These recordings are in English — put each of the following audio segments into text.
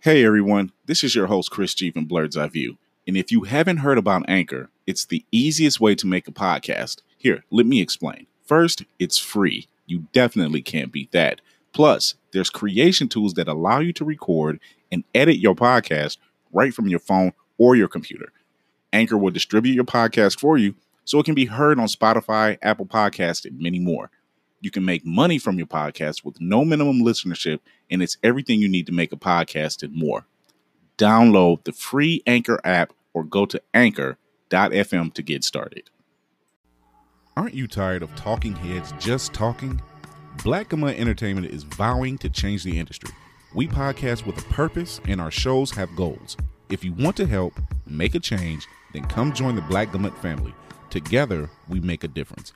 Hey everyone, this is your host Chris G from Blurred's Eye View. And if you haven't heard about Anchor, it's the easiest way to make a podcast. Here, let me explain. First, it's free. You definitely can't beat that. Plus, there's creation tools that allow you to record and edit your podcast right from your phone or your computer. Anchor will distribute your podcast for you so it can be heard on Spotify, Apple Podcasts, and many more. You can make money from your podcast with no minimum listenership, and it's everything you need to make a podcast and more. Download the free Anchor app or go to anchor.fm to get started. Aren't you tired of talking heads just talking? Black Gamut Entertainment is vowing to change the industry. We podcast with a purpose, and our shows have goals. If you want to help make a change, then come join the Black Gamut family. Together, we make a difference.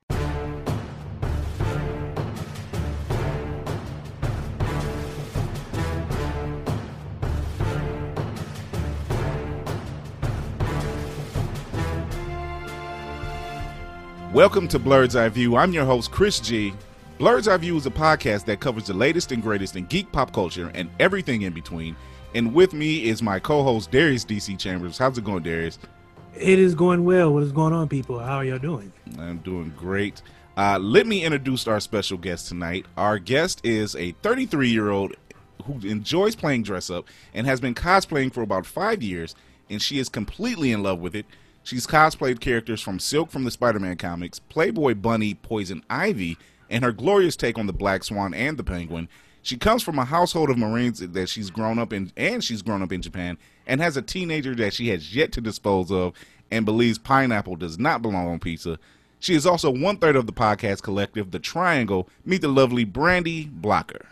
Welcome to Blurred's Eye View. I'm your host, Chris G. Blurred's Eye View is a podcast that covers the latest and greatest in geek pop culture and everything in between. And with me is my co-host, Darius DC Chambers. How's it going, Darius? It is going well. What is going on, people? How are y'all doing? I'm doing great. Let me introduce our special guest tonight. Our guest is a 33-year-old who enjoys playing dress-up and has been cosplaying for about 5 years, and she is completely in love with it. She's cosplayed characters from Silk from the Spider-Man comics, Playboy Bunny, Poison Ivy, and her glorious take on the Black Swan and the Penguin. She comes from a household of Marines that she's grown up in, and she's grown up in Japan, and has a teenager that she has yet to dispose of and believes pineapple does not belong on pizza. She is also one-third of the podcast collective, The Triangle. Meet the lovely Brandy Blocker.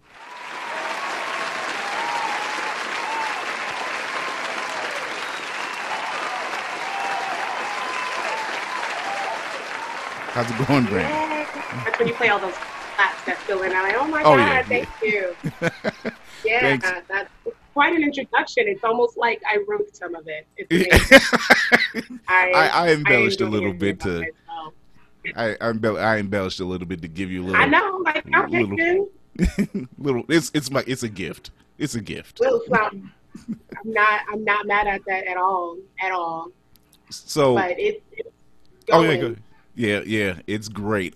How's it going, Brandy? That's when you play all those claps that fill in. I'm like, oh my God, thank you. Yeah, that's quite an introduction. It's almost like I wrote some of it. It's I embellished a little bit to. I embellished a little bit to give you a little. I know, like little. It's a gift. It's a gift. Little something. I'm not mad at that at all. So, but it's going. Oh yeah, good. Yeah, it's great.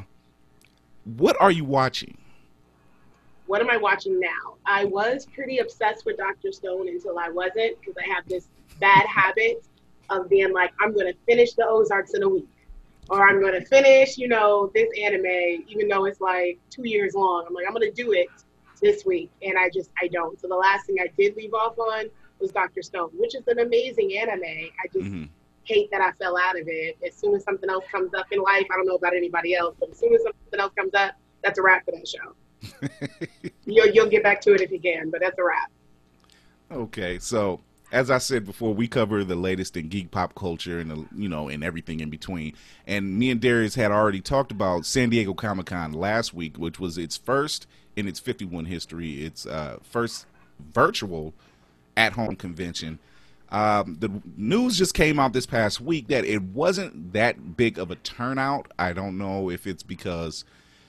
What are you watching? What am I watching now? I was pretty obsessed with Dr. Stone until I wasn't, because I have this bad habit of being like, I'm going to finish the Ozarks in a week. Or I'm going to finish, this anime, even though it's like 2 years long. I'm like, I'm going to do it this week. And I don't. So the last thing I did leave off on was Dr. Stone, which is an amazing anime. I just hate that I fell out of it. As soon as something else comes up in life, I don't know about anybody else, but as soon as something else comes up, that's a wrap for that show. You'll get back to it if you can, but that's a wrap. Okay, so as I said before, we cover the latest in geek pop culture and and everything in between. And me and Darius had already talked about San Diego Comic-Con last week, which was its first in its 51 history, its first virtual at-home convention. The news just came out this past week that it wasn't that big of a turnout. I don't know if it's because,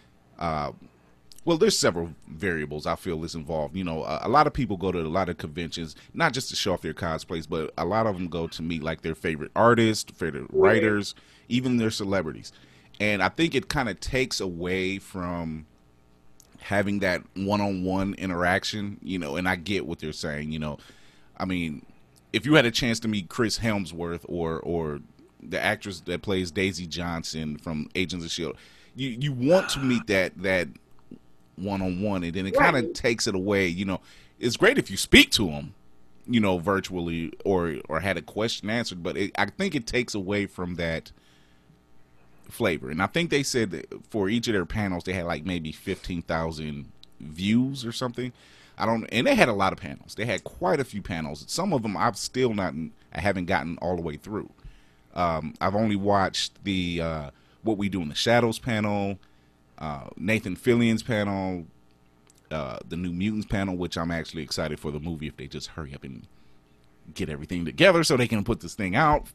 there's several variables I feel is involved. A lot of people go to a lot of conventions, not just to show off their cosplays, but a lot of them go to meet like their favorite artists, favorite writers, even their celebrities. And I think it kind of takes away from having that one-on-one interaction, and I get what they're saying, I mean, if you had a chance to meet Chris Hemsworth or the actress that plays Daisy Johnson from Agents of S.H.I.E.L.D., you want to meet that one-on-one, and then it kind of takes it away. It's great if you speak to them, virtually or had a question answered, but I think it takes away from that flavor. And I think they said that for each of their panels, they had like maybe 15,000 views or something. And they had a lot of panels. They had quite a few panels. Some of them I haven't gotten all the way through. I've only watched the What We Do in the Shadows panel, Nathan Fillion's panel, the New Mutants panel, which I'm actually excited for the movie if they just hurry up and get everything together so they can put this thing out.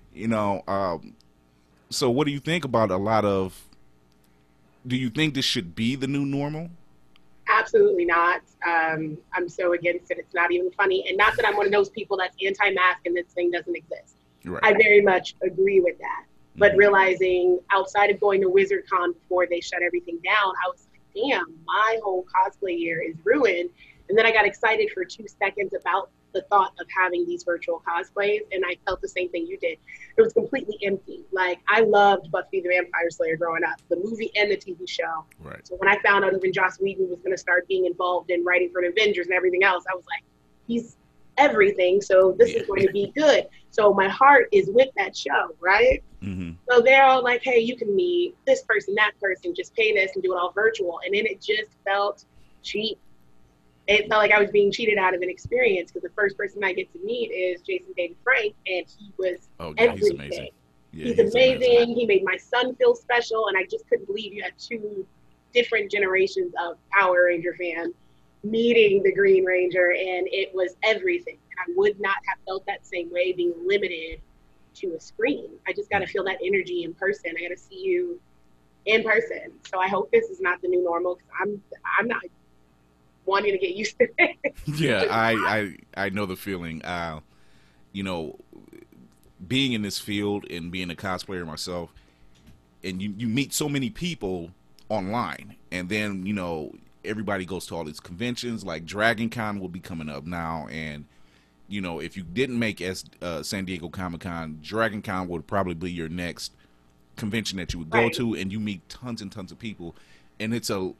So what do you think about do you think this should be the new normal? absolutely not. I'm so against it. It's not even funny. And not that I'm one of those people that's anti-mask and this thing doesn't exist. Right. I very much agree with that. But realizing outside of going to WizardCon before they shut everything down, I was like, damn, my whole cosplay year is ruined. And then I got excited for 2 seconds about the thought of having these virtual cosplays, and I felt the same thing you did. It was completely empty. Like, I loved Buffy the Vampire Slayer growing up, the movie and the TV show. Right. So when I found out even Joss Whedon was going to start being involved in writing for the Avengers and everything else, I was like, he's everything, so this is going to be good. So my heart is with that show, right? Mm-hmm. So they're all like, hey, you can meet this person, that person, just pay this and do it all virtual. And then it just felt cheap. It felt like I was being cheated out of an experience, because the first person I get to meet is Jason David Frank, and he was everything. He's amazing. Yeah, he's amazing. He made my son feel special, and I just couldn't believe you had 2 different generations of Power Ranger fan meeting the Green Ranger, and it was everything. And I would not have felt that same way being limited to a screen. I just got to feel that energy in person. I got to see you in person. So I hope this is not the new normal, because I'm not wanting to get used to it. Yeah, I know the feeling. You know, being in this field and being a cosplayer myself, and you meet so many people online, and then, you know, everybody goes to all these conventions. Like Dragon Con will be coming up now, and you know, if you didn't make San Diego Comic-Con, Dragon Con would probably be your next convention that you would go to, and you meet tons and tons of people, and it's a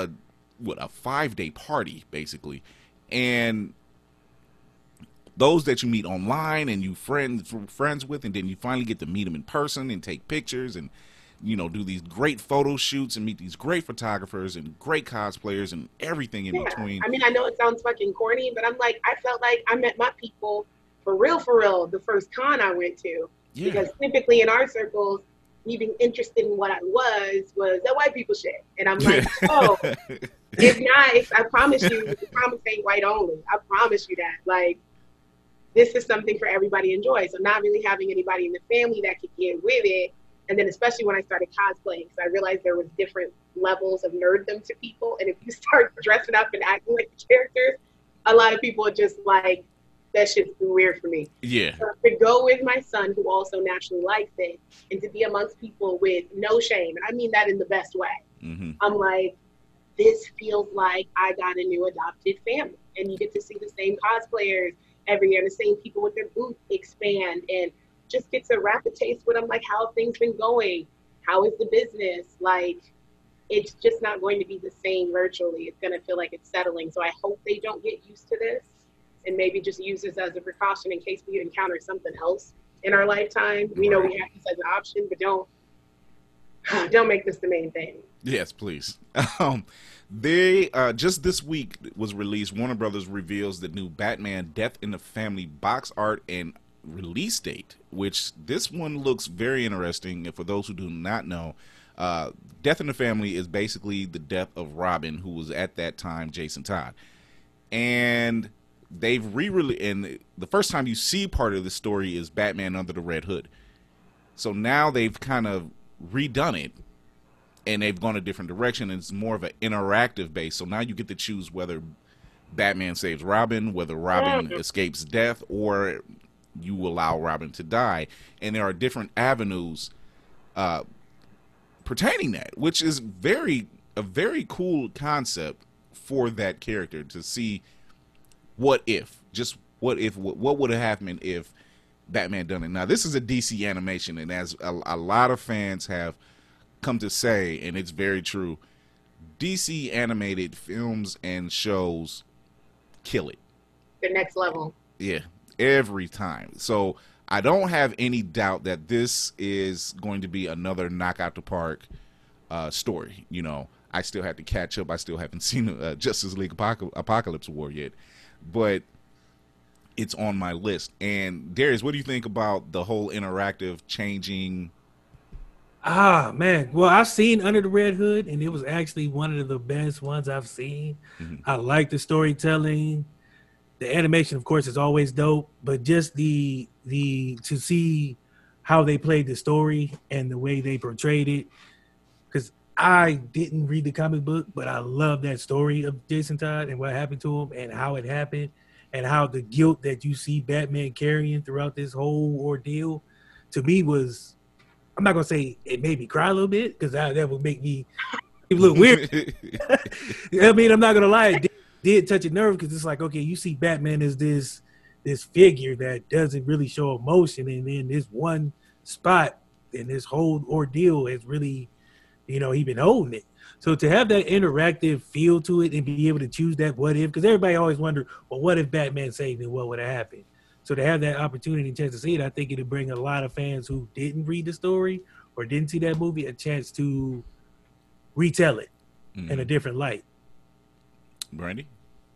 5-day party basically. And those that you meet online and you friends with, and then you finally get to meet them in person and take pictures and, you know, do these great photo shoots and meet these great photographers and great cosplayers and everything in between. I mean, I know it sounds fucking corny, but I'm like, I felt like I met my people for real, the first con I went to. Yeah. Because typically in our circles, me being interested in what I was that white people shit. And I'm like, oh, it's nice. I promise you, the promise ain't white only. I promise you that. Like, this is something for everybody to enjoy. So not really having anybody in the family that could get with it. And then especially when I started cosplaying, because I realized there was different levels of nerddom to people. And if you start dressing up and acting like the characters, a lot of people are just like, that shit's weird for me. Yeah. So to go with my son, who also naturally likes it, and to be amongst people with no shame, and I mean that in the best way. Mm-hmm. I'm like, this feels like I got a new adopted family. And you get to see the same cosplayers every year, the same people with their booth expand, and just get to rapid taste with them, like, how have things been going? How is the business? Like, it's just not going to be the same virtually. It's going to feel like it's settling. So I hope they don't get used to this, and maybe just use this as a precaution in case we encounter something else in our lifetime. We know we have this as an option, but don't make this the main thing. Yes, please. They just this week was released. Warner Brothers reveals the new Batman Death in the Family box art and release date, which this one looks very interesting. And for those who do not know, Death in the Family is basically the death of Robin, who was at that time Jason Todd. And they've and the first time you see part of the story is Batman Under the Red Hood. So now they've kind of redone it, and they've gone a different direction, and it's more of an interactive base. So now you get to choose whether Batman saves Robin, whether Robin escapes death, or you allow Robin to die. And there are different avenues pertaining that, which is a very cool concept for that character, to see what would have happened if Batman done it. Now, this is a DC animation, and as a lot of fans have come to say, and it's very true, DC animated films and shows kill it. The next level. Yeah, every time. So I don't have any doubt that this is going to be another knock out the park story. You know, I still have to catch up. I still haven't seen Justice League Apocalypse War yet, but it's on my list. And Darius, what do you think about the whole interactive changing? Man, well, I've seen Under the Red Hood, and it was actually one of the best ones I've seen. Mm-hmm. I like the storytelling. The animation, of course, is always dope, but just the to see how they played the story and the way they portrayed it, because I didn't read the comic book, but I love that story of Jason Todd and what happened to him and how it happened and how the guilt that you see Batman carrying throughout this whole ordeal to me was, I'm not going to say it made me cry a little bit because that would make me look weird. I mean, I'm not going to lie. It did touch a nerve because it's like, okay, you see Batman as this figure that doesn't really show emotion. And then this one spot and this whole ordeal has really, he been holding it. So to have that interactive feel to it and be able to choose that what if, because everybody always wonder, well, what if Batman saved him? What would have happened? So to have that opportunity and chance to see it, I think it'd bring a lot of fans who didn't read the story or didn't see that movie a chance to retell it in a different light. Brandy?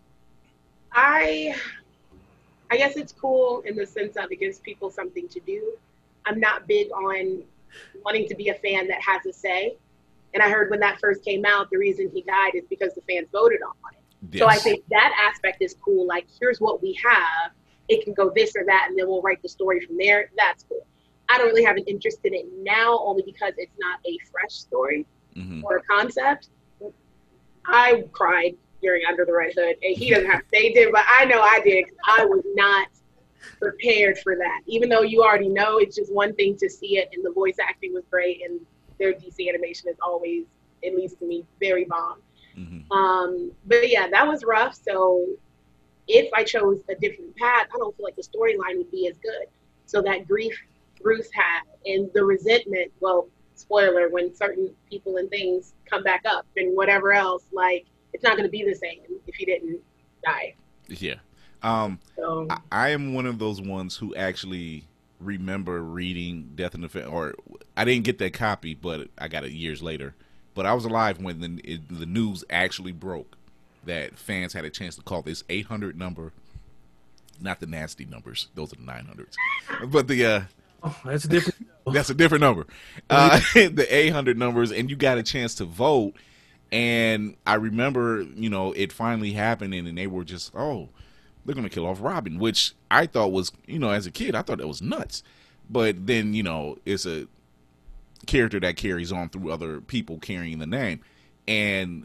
I guess it's cool in the sense of it gives people something to do. I'm not big on wanting to be a fan that has a say. And I heard when that first came out, the reason he died is because the fans voted on it. Yes. So I think that aspect is cool. Like, here's what we have. It can go this or that, and then we'll write the story from there. That's cool. I don't really have an interest in it now, only because it's not a fresh story or a concept. I cried during Under the Red Hood, and he doesn't have to say it, but I know I did because I was not prepared for that. Even though you already know, it's just one thing to see it, and the voice acting was great, and their DC animation is always, at least to me, very bomb. But yeah, that was rough. So if I chose a different path, I don't feel like the storyline would be as good. So that grief Bruce had and the resentment, well, spoiler, when certain people and things come back up and whatever else, like, it's not going to be the same if he didn't die. Yeah. I am one of those ones who actually remember reading Death in the Family, or I didn't get that copy, but I got it years later. But I was alive when the news actually broke that fans had a chance to call this 800 number, not the nasty numbers; those are the 900s. But that's a different. That's a different number. The 800 numbers, and you got a chance to vote. And I remember, it finally happened, and they were just, oh, they're going to kill off Robin, which I thought was, as a kid, I thought that was nuts. But then, it's a character that carries on through other people carrying the name. And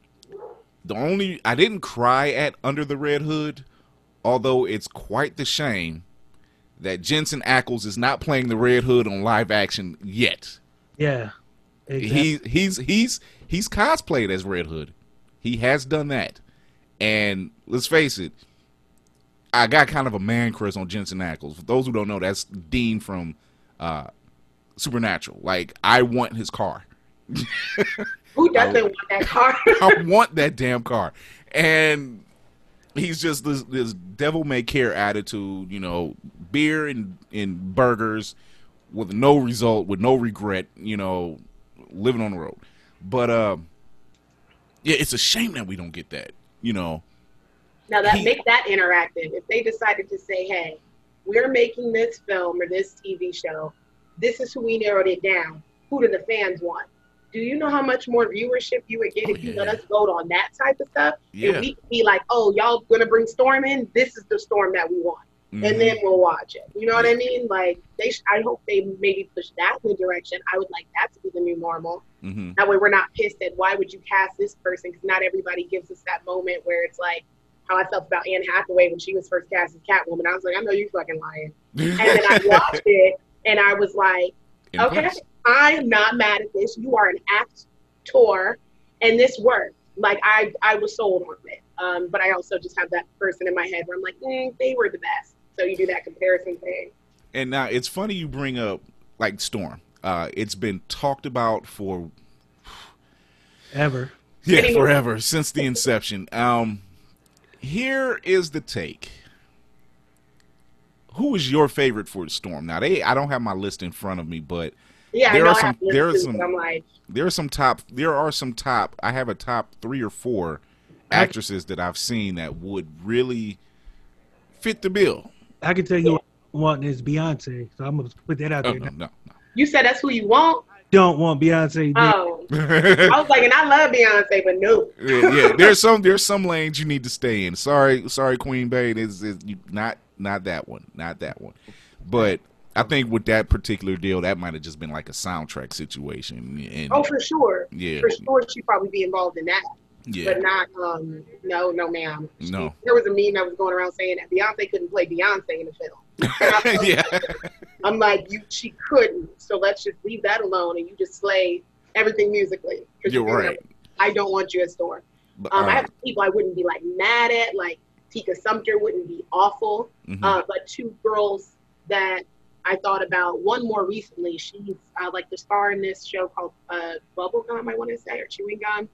I didn't cry at Under the Red Hood, although it's quite the shame that Jensen Ackles is not playing the Red Hood on live action yet. Yeah. Exactly. He's cosplayed as Red Hood. He has done that. And let's face it, I got kind of a man crush on Jensen Ackles. For those who don't know, that's Dean from Supernatural. Like, I want his car. Who doesn't want that car? I want that damn car. And he's just this devil-may-care attitude, beer and burgers with no result, with no regret, living on the road. But yeah, it's a shame that we don't get that, Now make that interactive. If they decided to say, hey, we're making this film or this TV show, this is who we narrowed it down. Who do the fans want? Do you know how much more viewership you would get if you let us vote on that type of stuff? Yeah. And we could be like, oh, y'all gonna bring Storm in? This is the Storm that we want. And then we'll watch it. You know what I mean? Like, I hope they maybe push that in the direction. I would like that to be the new normal. That way we're not pissed at why would you cast this person, because not everybody gives us that moment where it's like how I felt about Anne Hathaway when she was first cast as Catwoman. I was like, I know you fucking lying. And then I watched it and I was like, okay, I am not mad at this. You are an actor and this worked. Like, I was sold on it. But I also just have that person in my head where I'm like, they were the best. So you do that comparison thing. And now it's funny you bring up like Storm. It's been talked about for ever. Yeah, forever, since the inception. Here is the take. Who is your favorite for Storm? Now I don't have my list in front of me, but yeah, there are some top. I have a top 3 or 4 actresses that I've seen that would really fit the bill. I can tell you what I want is Beyonce, so I'm gonna put that out there. No. You said that's who you want? Don't want Beyonce. Oh, I was like, and I love Beyonce, but no. Yeah. There's some lanes you need to stay in. Sorry, Queen Bey. Is not that one, not that one. But I think with that particular deal, that might have just been like a soundtrack situation. And, Oh, for sure. Yeah. For sure, she'd probably be involved in that. Yeah. But not, no, ma'am. No. There was a meme that was going around saying that Beyonce couldn't play Beyonce in the film. Yeah. I'm like, she couldn't. So let's just leave that alone and you just slay everything musically. You're right. I don't want you at Storm. But, I have people I wouldn't be like mad at, like Tika Sumpter wouldn't be awful. But two girls that I thought about, one more recently, she's like the star in this show called Bubblegum, I want to say, or Chewing Gum.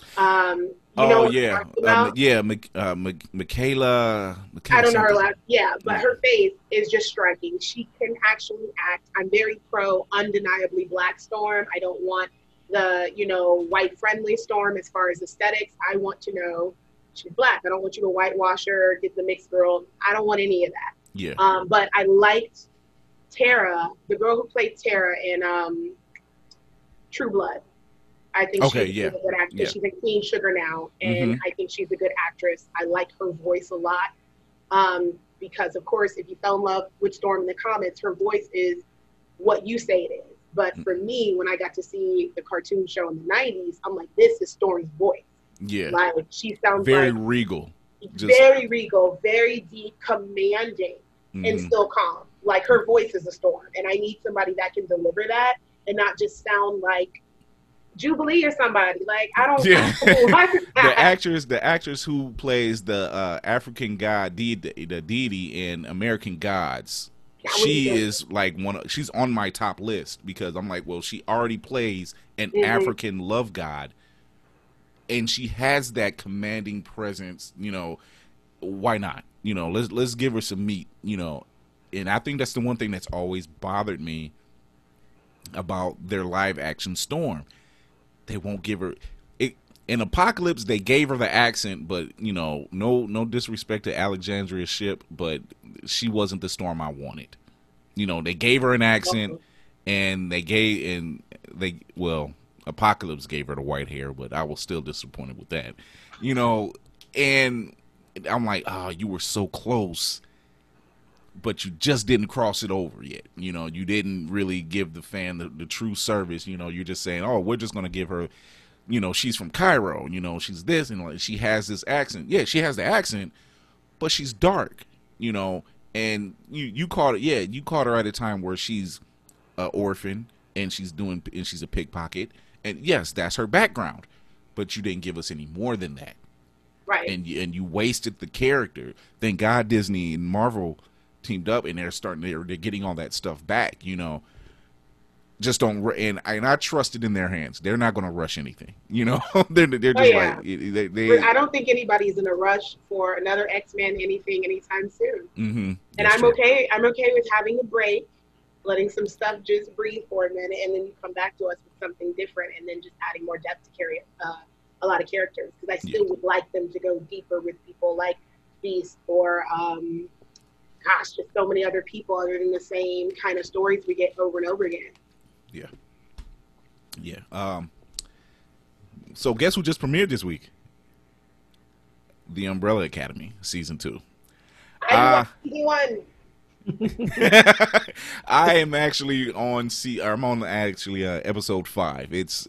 Michaela. I don't know her last. Yeah, but her face is just striking. She can actually act. I'm very pro undeniably Black Storm. I don't want the white friendly Storm as far as aesthetics. I want to know she's Black. I don't want you to whitewash her, get the mixed girl. I don't want any of that. Yeah. But I liked Tara, the girl who played Tara in True Blood. I think she's a good actress. Yeah. She's in Queen Sugar now, and I think she's a good actress. I like her voice a lot because, of course, if you fell in love with Storm in the comics, her voice is what you say it is. But for me, when I got to see the cartoon show in the 90s, I'm like, this is Storm's voice. Yeah. Like, she sounds very regal. Very regal, very deep, commanding, and still calm. Like, her voice is a Storm, and I need somebody that can deliver that and not just sound like Jubilee or somebody. Like, I don't know. The actress who plays the African god the deity in American Gods, she is like she's on my top list because I'm like, well, she already plays an African love god and she has that commanding presence, why not? Let's give her some meat, and I think that's the one thing that's always bothered me about their live action Storm. They won't give her it. In Apocalypse, they gave her the accent, but no disrespect to Alexandria Shipp, but she wasn't the Storm I wanted. They gave her an accent, and Apocalypse gave her the white hair, but I was still disappointed with that. And I'm like, you were so close, but you just didn't cross it over yet. You didn't really give the fan the true service. You're just saying, oh, we're just going to give her, she's from Cairo, she's this, and she has this accent. Yeah, she has the accent, but she's dark, and you caught it. Yeah, you caught her at a time where she's an orphan and she's a pickpocket. And yes, that's her background, but you didn't give us any more than that. Right. And you wasted the character. Thank God Disney and Marvel teamed up and they're getting all that stuff back, just don't, and I trust it in their hands. They're not going to rush anything, they're just they I don't think anybody's in a rush for another X-Men anything anytime soon. And I'm okay with having a break, letting some stuff just breathe for a minute, and then you come back to us with something different, and then just adding more depth to carry a lot of characters, because I still would like them to go deeper with people like Beast or just so many other people other than the same kind of stories we get over and over again. Yeah. So guess who just premiered this week? The Umbrella Academy season 2. I season 1. I am actually on episode 5. It's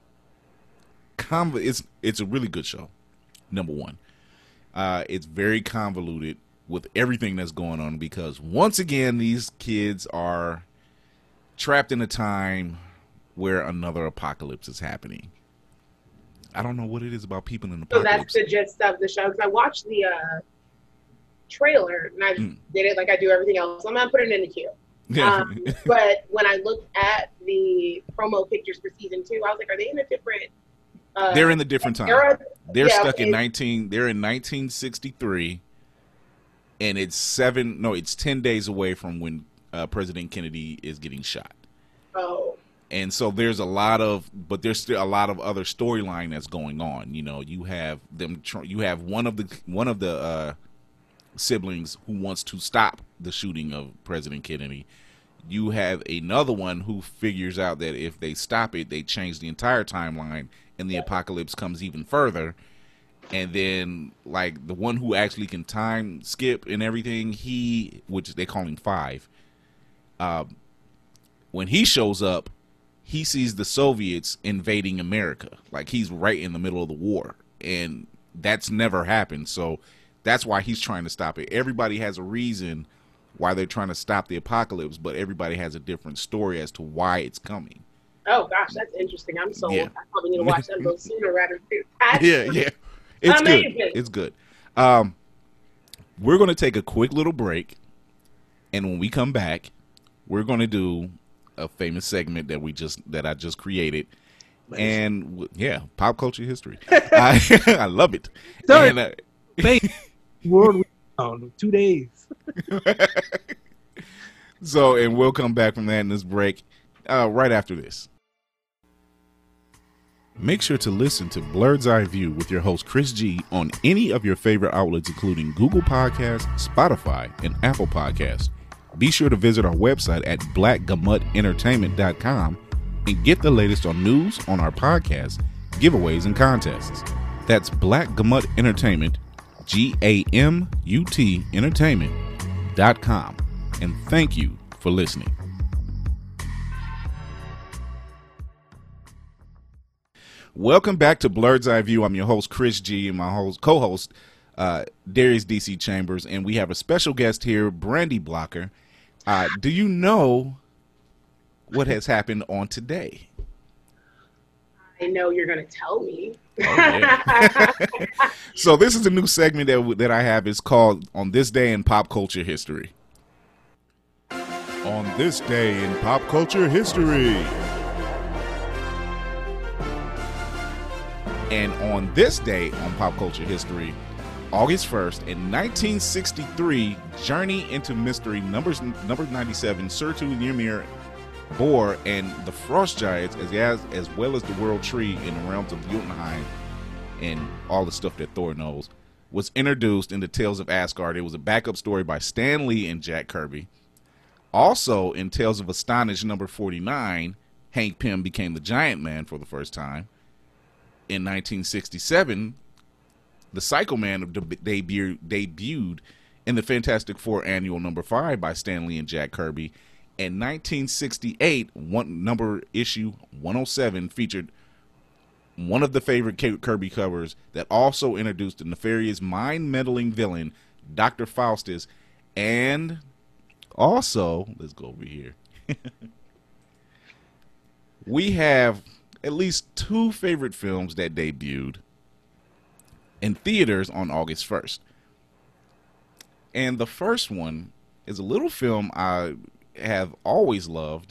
it's a really good show. Number one, it's very convoluted with everything that's going on because once again these kids are trapped in a time where another apocalypse is happening. I don't know what it is about people in the apocalypse. So that's the gist of the show. Because I watched the trailer and I did it like I do everything else. I'm gonna put it in the queue. But when I looked at the promo pictures for season 2, I was like, are they in a different? They're in a different time. They're stuck in 1963, and it's 10 days away from when President Kennedy is getting shot. Oh. And so there's still a lot of other storyline that's going on. You have them. You have one of the siblings who wants to stop the shooting of President Kennedy. You have another one who figures out that if they stop it, they change the entire timeline, and the apocalypse comes even further. And then, like, the one who actually can time skip and everything, which they call him 5, when he shows up, he sees the Soviets invading America. Like, he's right in the middle of the war, and that's never happened. So that's why he's trying to stop it. Everybody has a reason why they're trying to stop the apocalypse, but everybody has a different story as to why it's coming. Oh gosh, that's interesting. I'm sold. Yeah. I probably need to watch that a little sooner rather than Yeah. It's amazing. good. It's good. We're going to take a quick little break, and when we come back, we're going to do a famous segment that I just created. And pop culture history. I love it. Sorry. And, World on 2 days. and we'll come back from that in this break right after this. Make sure to listen to Blurred's Eye View with your host Chris G on any of your favorite outlets, including Google Podcasts, Spotify, and Apple Podcasts. Be sure to visit our website at blackgamuttentertainment.com and get the latest on news on our podcast, giveaways, and contests. That's Black Gamut Entertainment, GAMUT Entertainment.com. And thank you for listening. Welcome back to Blurred's Eye View. I'm your host, Chris G, and my co-host, Darius DC Chambers, and we have a special guest here, Brandy Blocker. Do you know what has happened on today? I know you're going to tell me. Oh, yeah. So this is a new segment that I have. It's called On This Day in Pop Culture History. On this day in pop culture history. And on this day on pop culture history, August 1st, in 1963, Journey into Mystery number 97, Surtur Ymir, Boar, and the Frost Giants, as well as the World Tree in the realms of Jotunheim and all the stuff that Thor knows, was introduced in the Tales of Asgard. It was a backup story by Stan Lee and Jack Kirby. Also, in Tales of Astonish number 49, Hank Pym became the Giant Man for the first time. In 1967, the Psycho Man debuted in the Fantastic Four Annual number 5 by Stan Lee and Jack Kirby. In 1968, issue 107 featured one of the favorite Kirby covers that also introduced the nefarious mind-meddling villain, Dr. Faustus, and also, let's go over here. We have at least 2 favorite films that debuted in theaters on August 1st. And the first one is a little film I have always loved,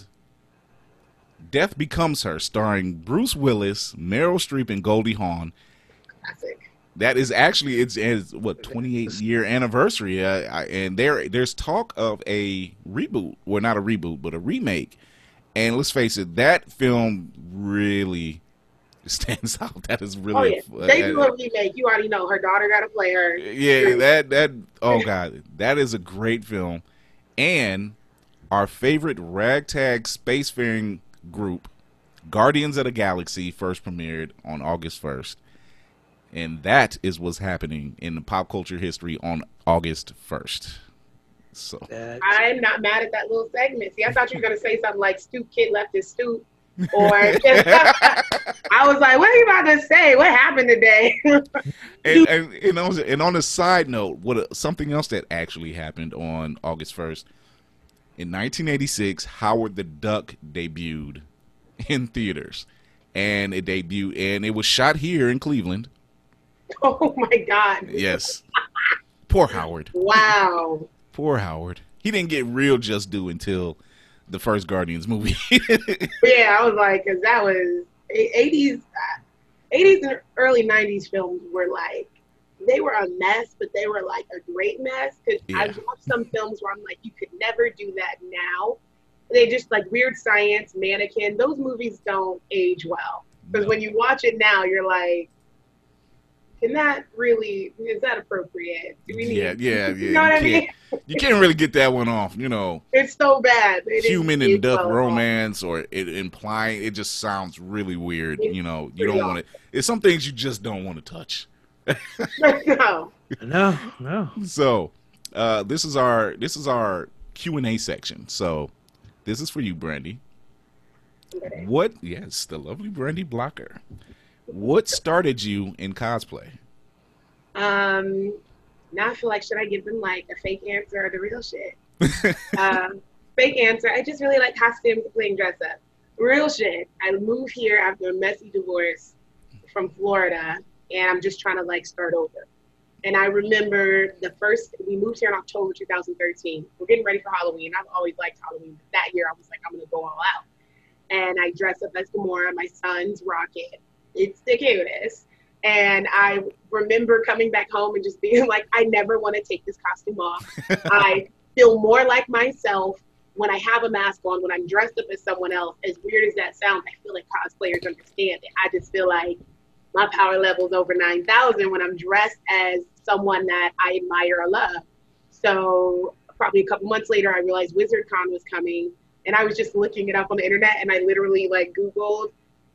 Death Becomes Her, starring Bruce Willis, Meryl Streep, and Goldie Hawn. Classic. That is actually it's 28-year anniversary, and there's talk of a reboot. Well, not a reboot, but a remake. And let's face it, that film really stands out. That is really. Oh yeah, they do a remake. You already know her daughter got to play her. Yeah, that. Oh god, that is a great film. And our favorite ragtag spacefaring group, Guardians of the Galaxy, first premiered on August 1st. And that is what's happening in the pop culture history on August 1st. So I'm not mad at that little segment. See, I thought you were going to say something like Stoop Kid left his stoop. Or I was like, what are you about to say? What happened today? and on a side note, something else that actually happened on August 1st. In 1986, Howard the Duck debuted in theaters. And it was shot here in Cleveland. Oh my God. Yes. Poor Howard. Wow. Poor Howard. He didn't get real just due until the first Guardians movie. Yeah, I was like, because that was 80s and early 90s films were like, they were a mess, but they were like a great mess. Because I've watched some films where I'm like, you could never do that now. They just like Weird Science, Mannequin. Those movies don't age well. Because when you watch it now, you're like, is that appropriate? Do we need? Yeah. You know what I mean? You can't really get that one off. It's so bad. Human and duck romance, or it implying it just sounds really weird. You don't want it. It's some things you just don't want to touch. No. So, this is our Q&A section. So, This is for you, Brandy. Okay. What? Yes, the lovely Brandy Blocker. What started you in cosplay? Now I feel like, should I give them like a fake answer or the real shit? Fake answer. I just really like costumes, playing dress up. Real shit. I moved here after a messy divorce from Florida, and I'm just trying to like start over. And I remember we moved here in October 2013. We're getting ready for Halloween. I've always liked Halloween, but that year I was like, I'm gonna go all out. And I dressed up as Gamora, my son's Rocket. It's the cutest. And I remember coming back home and just being like, I never want to take this costume off. I feel more like myself when I have a mask on, when I'm dressed up as someone else. As weird as that sounds, I feel like cosplayers understand it. I just feel like my power level is over 9,000 when I'm dressed as someone that I admire or love. So probably a couple months later, I realized WizardCon was coming, and I was just looking it up on the internet, and I literally like Googled,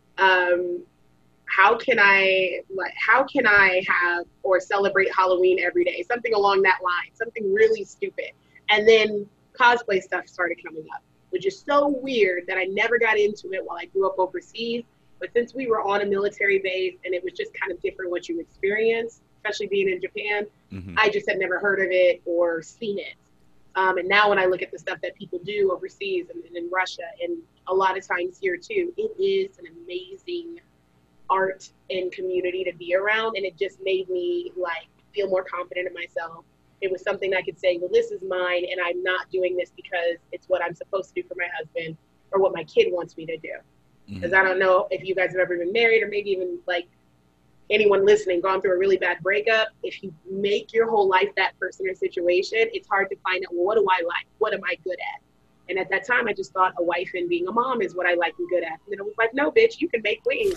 how can I have or celebrate Halloween every day? Something along that line, something really stupid. And then cosplay stuff started coming up, which is so weird that I never got into it while I grew up overseas. But since we were on a military base and it was just kind of different what you experience, especially being in Japan, I just had never heard of it or seen it. And now when I look at the stuff that people do overseas and in Russia and a lot of times here too, it is an amazing art and community to be around. And it just made me like feel more confident in myself. It was something I could say, well, this is mine and I'm not doing this because it's what I'm supposed to do for my husband or what my kid wants me to do. Because I don't know if you guys have ever been married or maybe even like anyone listening gone through a really bad breakup. If you make your whole life that person or situation, it's hard to find out, well, what do I like? What am I good at? And at that time, I just thought a wife and being a mom is what I like and good at. And then it was like, no, bitch, you can make wings.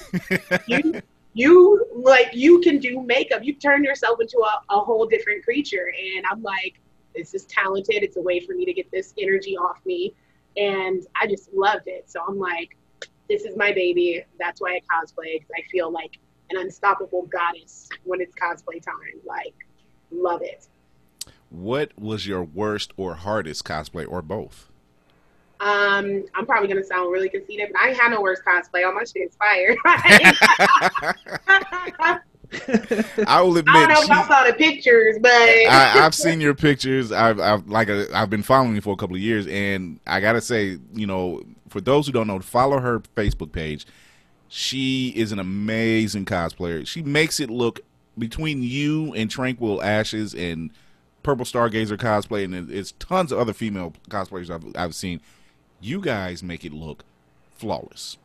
you can do makeup. You turn yourself into a whole different creature. And I'm like, this is talented. It's a way for me to get this energy off me. And I just loved it. So I'm like, this is my baby. That's why I cosplay, because I feel like an unstoppable goddess when it's cosplay time. Like, love it. What was your worst or hardest cosplay, or both? I'm probably gonna sound really conceited, but I ain't had no worst cosplay. All my shit is fire. I will admit, I don't know if I saw the pictures, but I've seen your pictures. I've been following you for a couple of years, and I gotta say, you know, for those who don't know, follow her Facebook page. She is an amazing cosplayer. She makes it look, between you and Tranquil Ashes and Purple Stargazer cosplay, and it's tons of other female cosplayers I've seen. You guys make it look flawless.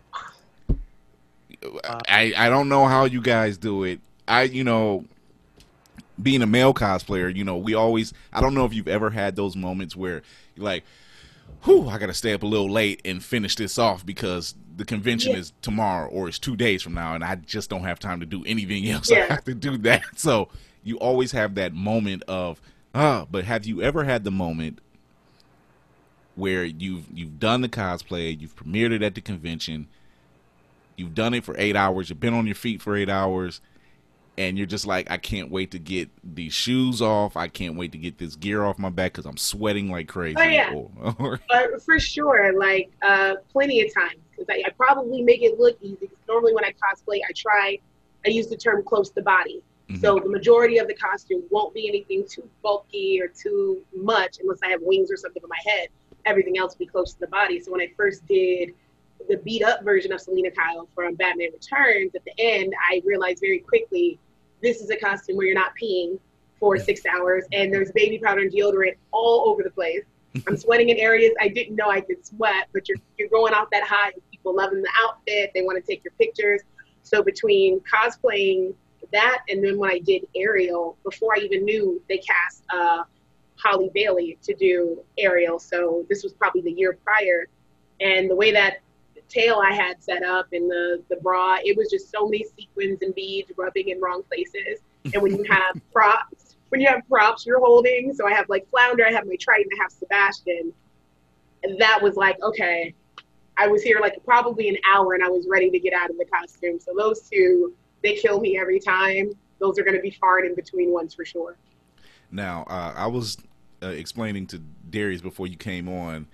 I don't know how you guys do it. Being a male cosplayer, I don't know if you've ever had those moments where you're like, whew, I got to stay up a little late and finish this off because the convention is tomorrow or it's 2 days from now and I just don't have time to do anything else. I have to do that. So you always have that moment of, but have you ever had the moment where you've done the cosplay, you've premiered it at the convention, you've done it for 8 hours, you've been on your feet for 8 hours, and you're just like, I can't wait to get these shoes off. I can't wait to get this gear off my back because I'm sweating like crazy. Oh, yeah. For sure. Like, plenty of times. Because I probably make it look easy. Because normally when I cosplay, I use the term close to body. So the majority of the costume won't be anything too bulky or too much unless I have wings or something on my head. Everything else will be close to the body. So when I first did the beat up version of Selena Kyle from Batman Returns, at the end, I realized very quickly, this is a costume where you're not peeing for 6 hours and there's baby powder and deodorant all over the place. I'm sweating in areas I didn't know I could sweat, but you're going off that high. People loving the outfit. They want to take your pictures. So between cosplaying that and then when I did Ariel, before I even knew they cast Holly Bailey to do Ariel. So this was probably the year prior. And the way that tail I had set up and the bra, it was just so many sequins and beads rubbing in wrong places. And when you have props you're holding, so I have like Flounder, I have my Triton, I have Sebastian, and that was like, okay, I was here like probably an hour and I was ready to get out of the costume. So those two, they kill me every time. Those are going to be far and in between ones for sure. Now, I was explaining to Darius before you came on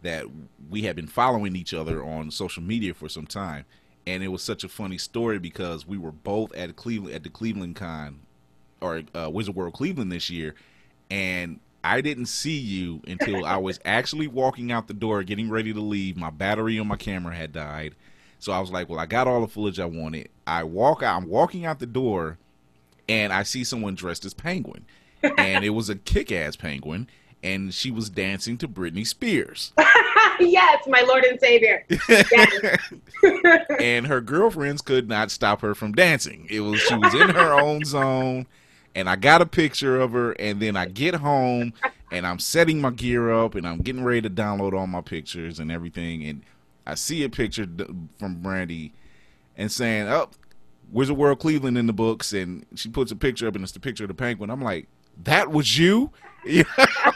that we had been following each other on social media for some time. And it was such a funny story because we were both at Cleveland, at the Cleveland Con, or Wizard World Cleveland this year, and I didn't see you until I was actually walking out the door, getting ready to leave. My battery on my camera had died, so I was like, "Well, I got all the footage I wanted." I'm walking out the door, and I see someone dressed as Penguin, and it was a kick-ass penguin, and she was dancing to Britney Spears. Yes, my Lord and Savior. Yes. And her girlfriends could not stop her from dancing. She was in her own zone, and I got a picture of her, and then I get home, and I'm setting my gear up, and I'm getting ready to download all my pictures and everything, and I see a picture from Brandy and saying, "Oh, Wizard World Cleveland in the books," and she puts a picture up, and it's the picture of the penguin. I'm like, that was you? Yeah.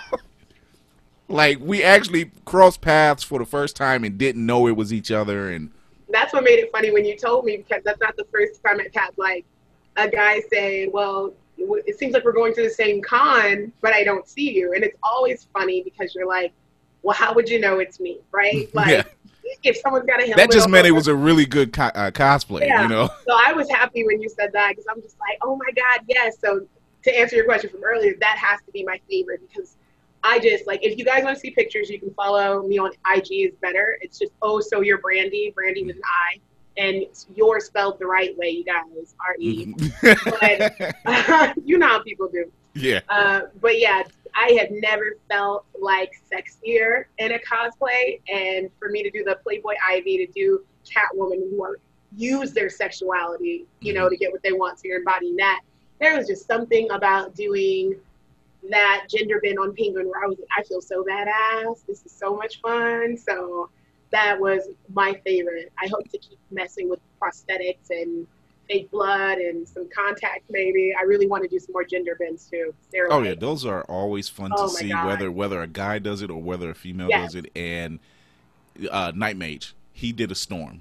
Like, we actually crossed paths for the first time and didn't know it was each other. And that's what made it funny when you told me, because that's not the first time I've had like a guy say, "Well, it seems like we're going to the same con, but I don't see you." And it's always funny because you're like, "Well, how would you know it's me?" Right? Like, yeah. If someone's got a helmet, that just meant it was a really good cosplay. Yeah. You know. So I was happy when you said that, because I'm just like, "Oh my God, yes!" So to answer your question from earlier, that has to be my favorite, because I just, like, if you guys want to see pictures, you can follow me on IG is better. It's just, "Oh, so you're Brandy," Brandy with an I, and you're spelled the right way, you guys, R-E. But you know how people do. Yeah. But yeah, I have never felt like sexier in a cosplay, and for me to do the Playboy Ivy, to do Catwoman, who use their sexuality, you know, to get what they want, so you're embodying that. There was just something about doing that gender bend on Penguin where I was like, I feel so badass. This is so much fun. So that was my favorite. I hope to keep messing with prosthetics and fake blood and some contact maybe. I really want to do some more gender bends too. Yeah, those are always fun to see, whether a guy does it or whether a female does it. And Night Mage, he did Storm,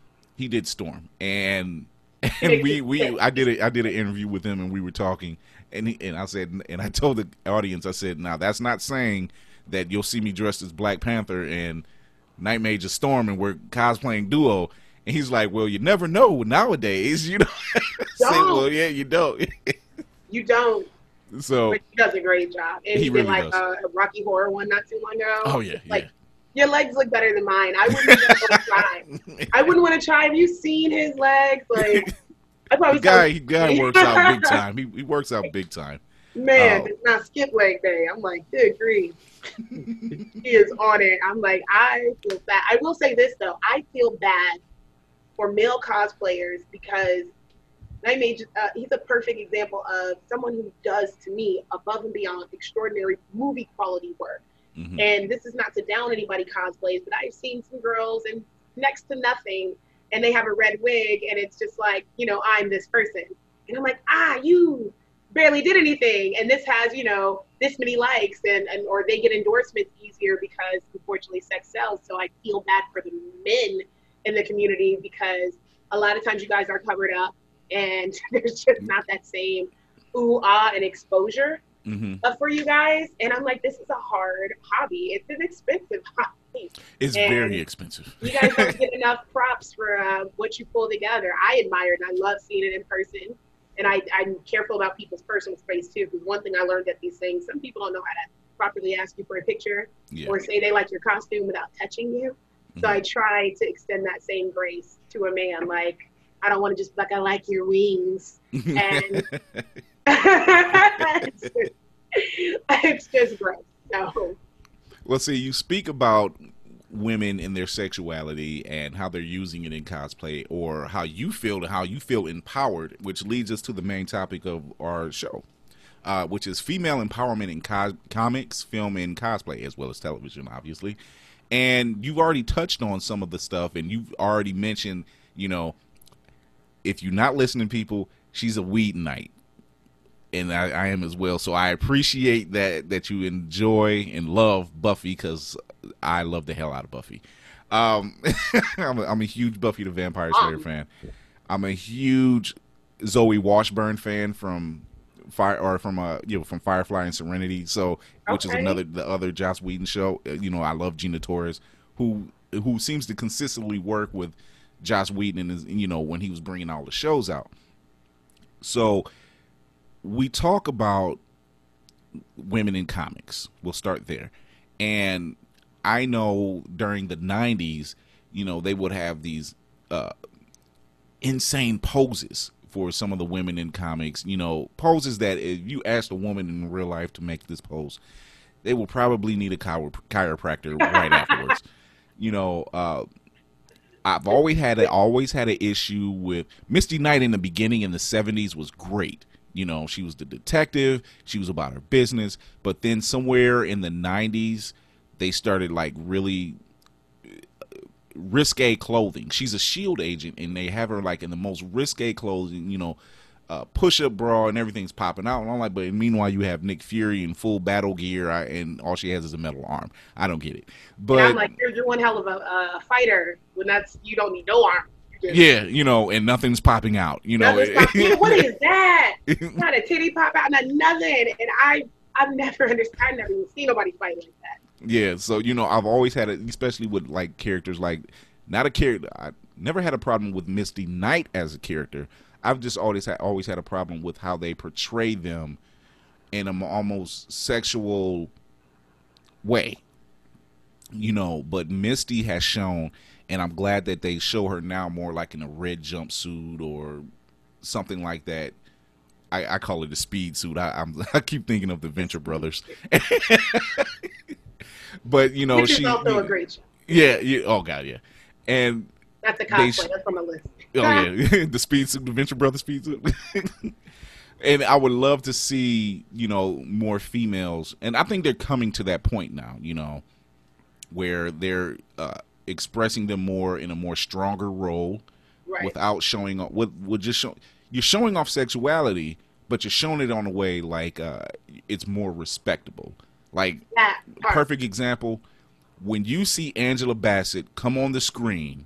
and I did an interview with him, and we were talking. And I said, and I told the audience, I said, "Now that's not saying that you'll see me dressed as Black Panther and Night Mage is Storm and we're cosplaying duo." And he's like, "Well, you never know nowadays, you know." Say, "Well, yeah, you don't." You don't. So, but he does a great job. And he really did a Rocky Horror one not too long ago. Oh yeah, like, your legs look better than mine. I wouldn't want to try. I wouldn't want to try. Have you seen his legs? Like. The guy works out big time. He works out big time. Man, it's not skip leg day. I'm like, good grief. He is on it. I'm like, I feel bad. I will say this, though. I feel bad for male cosplayers, because Night Mage, he's a perfect example of someone who does, to me, above and beyond extraordinary movie quality work. Mm-hmm. And this is not to down anybody cosplays, but I've seen some girls in next to nothing, and they have a red wig, and it's just like, you know, I'm this person. And I'm like, you barely did anything. And this has, you know, this many likes, and or they get endorsements easier because, unfortunately, sex sells. So I feel bad for the men in the community, because a lot of times you guys are covered up, and there's just not that same ooh-ah and exposure for you guys. And I'm like, this is a hard hobby. It's an expensive hobby. It's very expensive. You guys don't get enough props for what you pull together. I admire it, and I love seeing it in person. And I'm careful about people's personal space too, because one thing I learned at these things, some people don't know how to properly ask you for a picture or say they like your costume without touching you. So I try to extend that same grace to a man. Like, I don't want to just be like, "I like your wings," and it's just gross. So. Well, see, you speak about women and their sexuality and how they're using it in cosplay, or how you feel empowered, which leads us to the main topic of our show, which is female empowerment in comics, film, and cosplay, as well as television, obviously. And you've already touched on some of the stuff, and you've already mentioned, you know, if you're not listening, people, she's a Whedonite. And I am as well. So I appreciate that you enjoy and love Buffy, because I love the hell out of Buffy. I'm a huge Buffy the Vampire Slayer fan. I'm a huge Zoe Washburn fan from from Firefly and Serenity. So which is Okay. the other Joss Whedon show. I love Gina Torres, who seems to consistently work with Joss Whedon, and when he was bringing all the shows out. So we talk about women in comics. We'll start there. And I know during the 90s, they would have these insane poses for some of the women in comics, poses that if you asked a woman in real life to make this pose, they will probably need a chiropractor right afterwards. I've always had an issue with Misty Knight in the beginning in the 70s was great. She was the detective. She was about her business. But then somewhere in the 90s, they started like really risque clothing. She's a SHIELD agent, and they have her like in the most risque clothing, push-up bra and everything's popping out. And I'm like, but meanwhile, you have Nick Fury in full battle gear, and all she has is a metal arm. I don't get it. But and I'm like, you're one hell of a fighter when you don't need no arm. Yeah, and nothing's popping out. What is that? Not a titty pop out, not nothing. And I've never understood. I've never even seen nobody fight like that. Yeah, so I've always had it, especially with like characters like not a character. I never had a problem with Misty Knight as a character. I've just always had a problem with how they portray them in an almost sexual way. But Misty has shown, and I'm glad that they show her now more like in a red jumpsuit or something like that. I call it a speed suit. I keep thinking of the Venture Brothers. But which is also a great show. Yeah. Oh God, yeah. And that's a cosplay. That's from a list. Oh yeah, the speed suit, the Venture Brothers speed suit. And I would love to see more females, and I think they're coming to that point now. Where they're expressing them more in a more stronger role, right, without showing off. You're showing off sexuality, but you're showing it on a way like it's more respectable. Like, perfect example, when you see Angela Bassett come on the screen,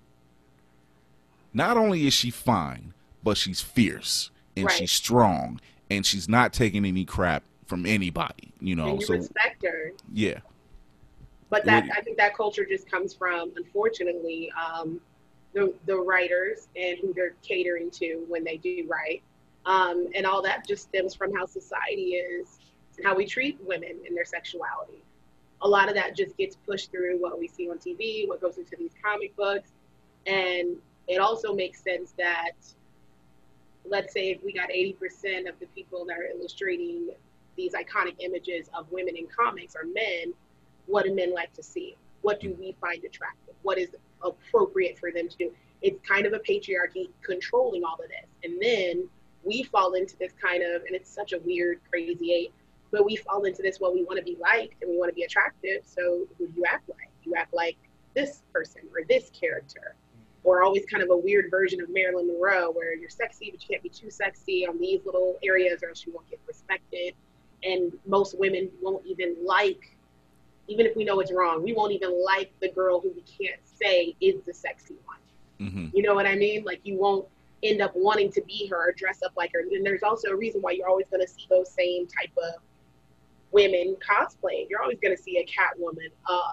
not only is she fine, but she's fierce and right, she's strong, and she's not taking any crap from anybody. And you respect her. Yeah. But I think that culture just comes from, unfortunately, the writers and who they're catering to when they do write. And all that just stems from how society is and how we treat women and their sexuality. A lot of that just gets pushed through what we see on TV, what goes into these comic books. And it also makes sense that, let's say if we got 80% of the people that are illustrating these iconic images of women in comics are men, what do men like to see? What do we find attractive? What is appropriate for them to do? It's kind of a patriarchy controlling all of this. And then we fall into this kind of, and it's such a weird, crazy age, but we fall into this, well, we want to be liked and we want to be attractive. So who do you act like? You act like this person or this character, or always kind of a weird version of Marilyn Monroe where you're sexy, but you can't be too sexy on these little areas or else you won't get respected. And most women won't even like, even if we know it's wrong, we won't even like the girl who we can't say is the sexy one. Mm-hmm. You know what I mean? Like, you won't end up wanting to be her or dress up like her. And there's also a reason why you're always going to see those same type of women cosplaying. You're always going to see a Catwoman,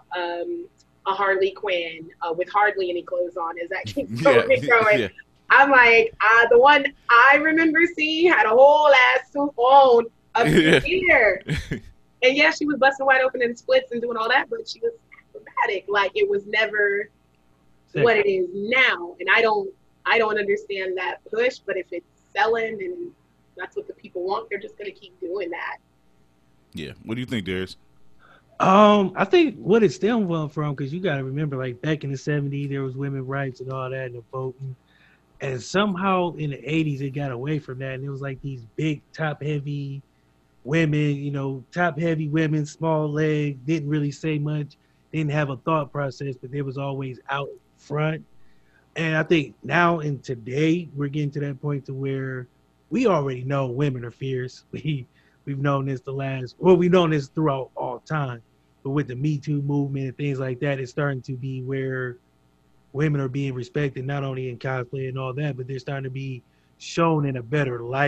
a Harley Quinn with hardly any clothes on. Is that keeps going? Yeah. I'm like, the one I remember seeing had a whole ass suit on up to here. And yeah, she was busting wide open in splits and doing all that, but she was acrobatic. Like, it was never what it is now. And I don't understand that push, but if it's selling and that's what the people want, they're just going to keep doing that. Yeah. What do you think, Darius? I think what it stemmed from, because you got to remember, like, back in the 70s, there was women's rights and all that and the voting. And somehow in the 80s, it got away from that. And it was like these big, top-heavy women, top-heavy women, small legs, didn't really say much, didn't have a thought process, but they was always out front. And I think now and today, we're getting to that point to where we already know women are fierce. We've known this we've known this throughout all time. But with the Me Too movement and things like that, it's starting to be where women are being respected, not only in cosplay and all that, but they're starting to be shown in a better light.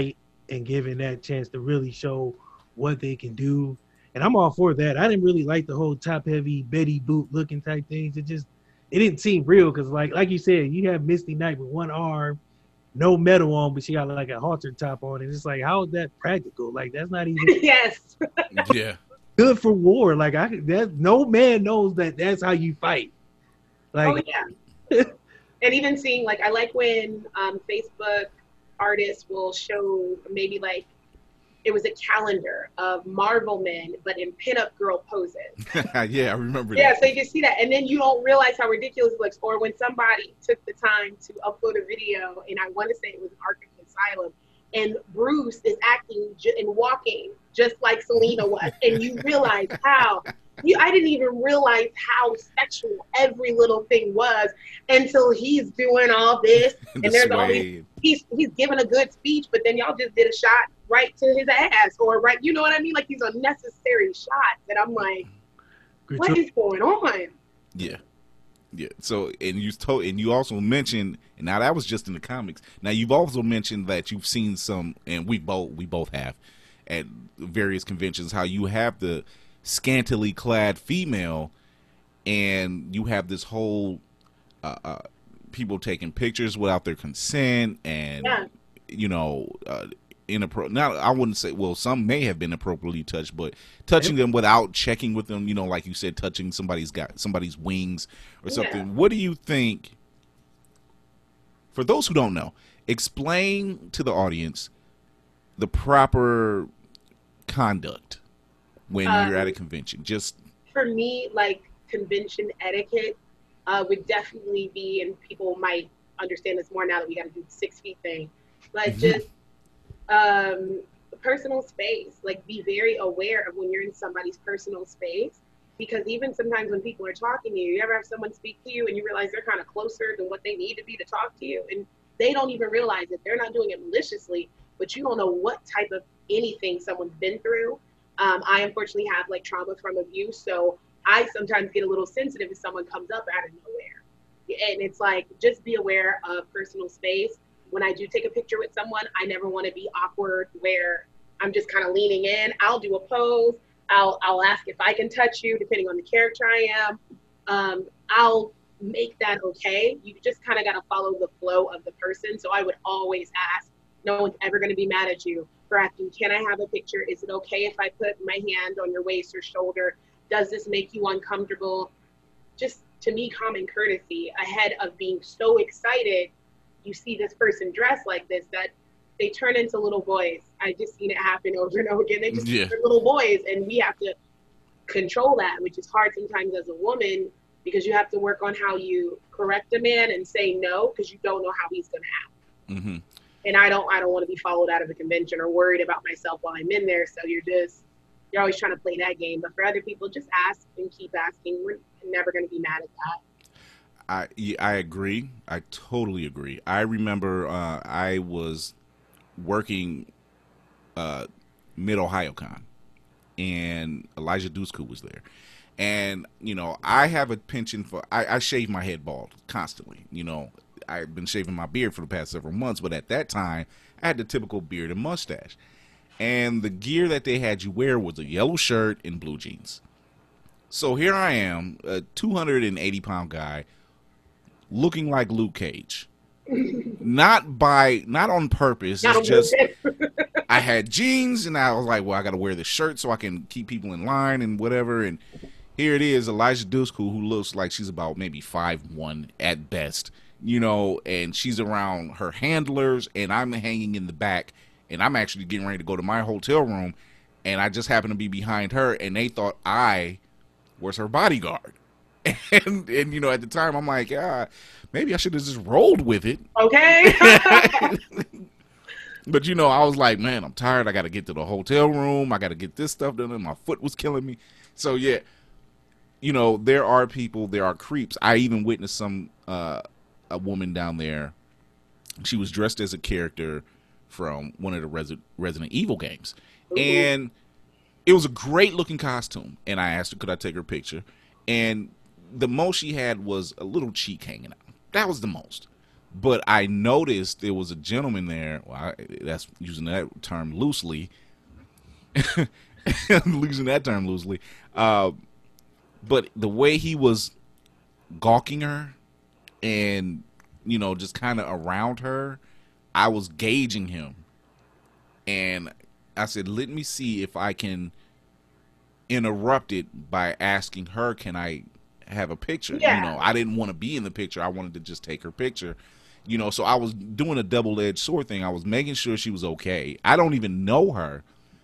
and given that chance to really show what they can do. And I'm all for that. I didn't really like the whole top heavy Betty Boot looking type things. It didn't seem real because like you said, you have Misty Knight with one arm, no metal on, but she got like a halter top on. And it's like, how is that practical? Like that's not even Yes. Yeah. good for war. Like that no man knows that that's how you fight. Like yeah. And even seeing like I like when Facebook artists will show maybe like it was a calendar of Marvel men, but in pinup girl poses. Yeah, I remember Yeah, that. so you can see that. And then you don't realize how ridiculous it looks. Or when somebody took the time to upload a video, and I want to say it was Arkham Asylum, and Bruce is acting and walking just like Selena was. And you realize how, I didn't even realize how sexual every little thing was until he's doing all this. And there's all these, he's giving a good speech, but then y'all just did a shot right to his ass or right, you know what I mean? Like these unnecessary shots that I'm like, what is going on? Yeah. Yeah. So, and you also mentioned, and now that was just in the comics. Now you've also mentioned that you've seen some, and we both have at various conventions, how you have the scantily clad female, and you have this whole people taking pictures without their consent, and you know, not, I wouldn't say, well, some may have been appropriately touched, but touching them without checking with them, you know, like you said, touching somebody's wings or something. What do you think, for those who don't know, explain to the audience the proper conduct when you're at a convention? Just for me, like convention etiquette would definitely be, and people might understand this more now that we got to do the 6 feet thing, but just personal space. Like be very aware of when you're in somebody's personal space, because even sometimes when people are talking to you, you ever have someone speak to you and you realize they're kind of closer than what they need to be to talk to you, and they don't even realize that they're not doing it maliciously, but you don't know what type of anything someone's been through. I unfortunately have like trauma from abuse, so I sometimes get a little sensitive if someone comes up out of nowhere. And it's like, just be aware of personal space. When I do take a picture with someone, I never want to be awkward where I'm just kind of leaning in. I'll do a pose. I'll ask if I can touch you, depending on the character I am. I'll make that okay. You just kind of got to follow the flow of the person. So I would always ask. No one's ever going to be mad at you for asking, can I have a picture? Is it okay if I put my hand on your waist or shoulder? Does this make you uncomfortable? Just, to me, common courtesy ahead of being so excited you see this person dressed like this that they turn into little boys. I just seen it happen over and over again. They just turn little boys, and we have to control that, which is hard sometimes as a woman, because you have to work on how you correct a man and say no, because you don't know how he's going to act. Mm-hmm. And I don't want to be followed out of a convention or worried about myself while I'm in there. So you're always trying to play that game. But for other people, just ask and keep asking. We're never going to be mad at that. I agree. I totally agree. I remember I was working Mid-Ohio Con, and Elijah Dushku was there. And, you know, I have a penchant for, I shave my head bald constantly. You know, I've been shaving my beard for the past several months, but at that time, I had the typical beard and mustache. And the gear that they had you wear was a yellow shirt and blue jeans. So here I am, a 280-pound guy, looking like Luke Cage. Not on purpose. It's just I had jeans, and I was like, well, I got to wear this shirt so I can keep people in line and whatever. And here it is, Elijah Dushku, who looks like she's about maybe 5'1" at best, you know, and she's around her handlers, and I'm hanging in the back, and I'm actually getting ready to go to my hotel room, and I just happen to be behind her, and they thought I was her bodyguard. And you know, at the time, I'm like, maybe I should have just rolled with it. Okay. But, you know, I was like, man, I'm tired. I got to get to the hotel room. I got to get this stuff done. And my foot was killing me. So, yeah, you know, there are people, there are creeps. I even witnessed a woman down there. She was dressed as a character from one of the Resident Evil games. Ooh. And it was a great looking costume. And I asked her, could I take her picture? And the most she had was a little cheek hanging out. That was the most. But I noticed there was a gentleman there. Well, that's using that term loosely. Using that term loosely. But the way he was gawking her and, you know, just kind of around her, I was gauging him. And I said, let me see if I can interrupt it by asking her, can I have a picture? Yeah. You know, I didn't want to be in the picture. I wanted to just take her picture. You know, so I was doing a double-edged sword thing. I was making sure she was okay. I don't even know her,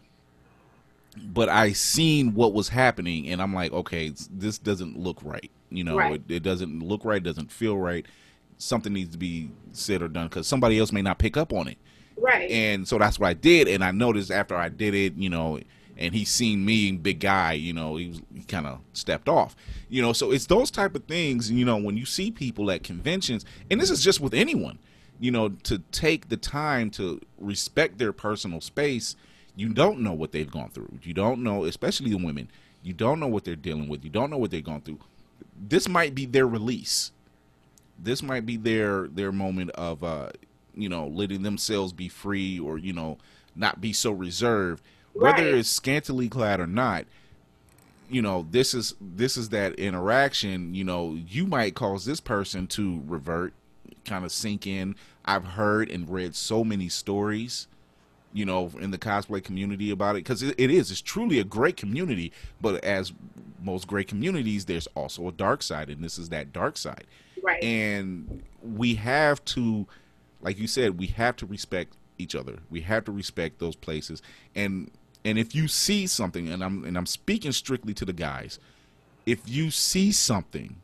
but I seen what was happening, and I'm like, okay, this doesn't look right. You know, Right. it doesn't look right, doesn't feel right. Something needs to be said or done because somebody else may not pick up on it. Right. And so that's what I did, and I noticed after I did it, you know, and he seen me, big guy, you know, he kind of stepped off, you know. So it's those type of things, you know, when you see people at conventions, and this is just with anyone, you know, to take the time to respect their personal space. You don't know what they've gone through. You don't know, especially the women. You don't know what they're dealing with. You don't know what they've gone through. This might be their release. This might be their moment of, you know, letting themselves be free, or, you know, not be so reserved. Whether Right. it's scantily clad or not, you know, this is that interaction. You know, you might cause this person to revert, kind of sink in. I've heard and read so many stories, you know, in the cosplay community about it, because it's truly a great community. But as most great communities, there's also a dark side, and this is that dark side. Right. And we have to, like you said, we have to respect each other. We have to respect those places. And if you see something, and I'm speaking strictly to the guys, if you see something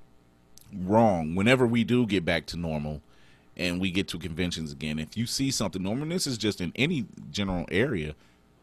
wrong, whenever we do get back to normal and we get to conventions again, if you see something normal, and this is just in any general area,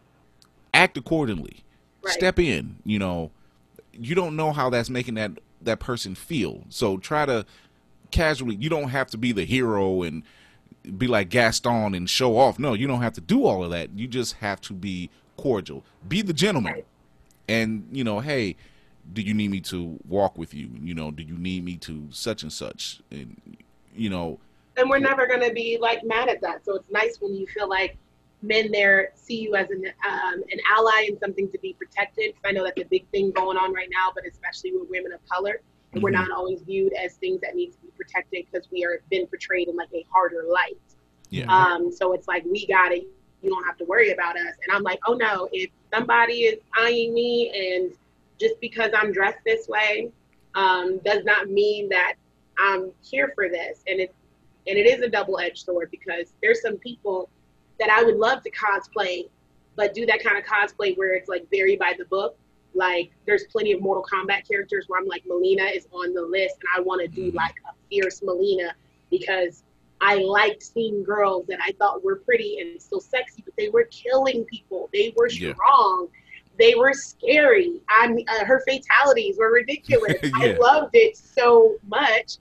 act accordingly. Right. Step in. You know, you don't know how that's making that person feel. So try to casually, you don't have to be the hero and be like Gaston and show off. No, you don't have to do all of that. You just have to be cordial. Be the gentleman. Right. And, you know, hey, do you need me to walk with you? You know, do you need me to such and such? And, you know. And we're never going to be like mad at that. So it's nice when you feel like men there see you as an ally and something to be protected. Because I know that's a big thing going on right now, but especially with women of color. And we're not always viewed as things that need to be protected because we are been portrayed in like a harder light. Yeah. So it's like, we got it. You don't have to worry about us. And I'm like, oh no, if somebody is eyeing me and just because I'm dressed this way does not mean that I'm here for this. And it is a double-edged sword, because there's some people that I would love to cosplay, but do that kind of cosplay where it's like very by the book. Like there's plenty of Mortal Kombat characters where I'm like, Melina is on the list and I want to do like a fierce Melina, because I liked seeing girls that I thought were pretty and still sexy, but they were killing people. They were strong. They were scary. Her fatalities were ridiculous. Yeah. I loved it so much.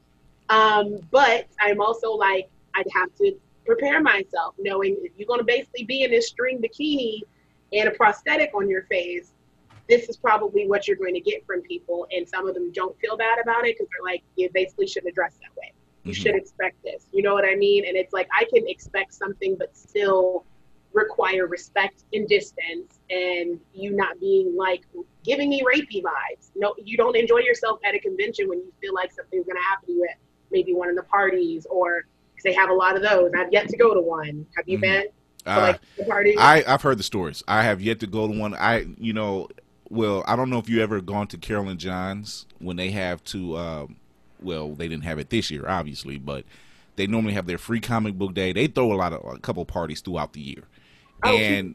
But I'm also like, I'd have to prepare myself, knowing if you're going to basically be in this string bikini and a prosthetic on your face, this is probably what you're going to get from people. And some of them don't feel bad about it because they're like, you basically shouldn't dress that way. You should expect this. You know what I mean? And it's like, I can expect something, but still require respect and distance, and you not being like giving me rapey vibes. No, you don't enjoy yourself at a convention when you feel like something's going to happen to you at maybe one of the parties, or because they have a lot of those. I've yet to go to one. Have you been to like the party? I've heard the stories. I have yet to go to one. Well, I don't know if you ever gone to Carolyn Johns when they have to, well, they didn't have it this year, obviously, but they normally have their free comic book day. They throw a couple parties throughout the year. Oh,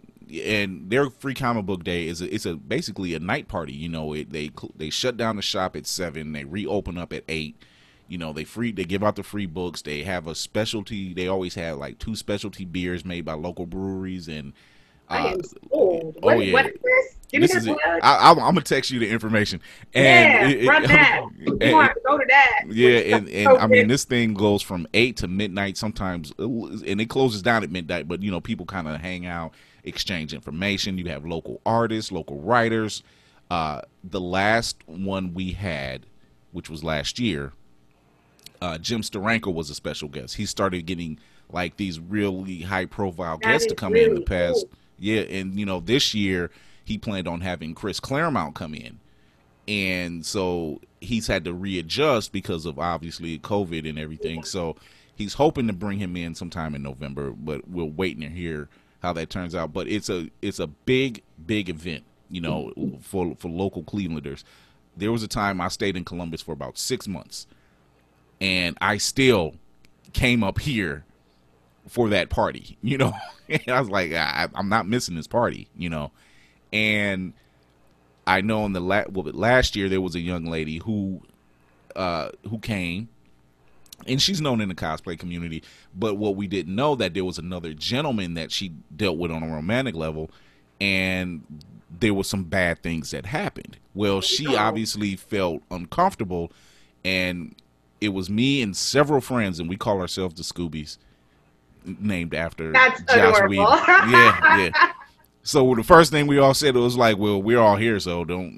and their free comic book day is basically a night party. You know, they shut down the shop at 7, they reopen up at 8. You know, they give out the free books. They have a specialty. They always have like 2 specialty beers made by local breweries. And I am old. What is this? Give me that plug. I'm gonna text you the information. And run that. You want to go to that. Yeah, and I mean, this thing goes from 8 to midnight sometimes, and it closes down at midnight. But you know, people kind of hang out, exchange information. You have local artists, local writers. The last one we had, which was last year, Jim Steranko was a special guest. He started getting like these really high profile That guests is to come really in the past. cool. Yeah, and this year he planned on having Chris Claremont come in. And so he's had to readjust because of obviously COVID and everything. So he's hoping to bring him in sometime in November, but we're waiting to hear how that turns out. But it's a big event, for local Clevelanders. There was a time I stayed in Columbus for about 6 months, and I still came up here for that party, And I was like, I'm not missing this party, And I know in the last year there was a young lady who came, and she's known in the cosplay community. But what we didn't know, that there was another gentleman that she dealt with on a romantic level, and there were some bad things that happened. Well, she obviously felt uncomfortable, and it was me and several friends, and we call ourselves the Scoobies, named after That's Josh adorable. Whedon. Yeah. So the first thing we all said was like, well, we're all here, so don't,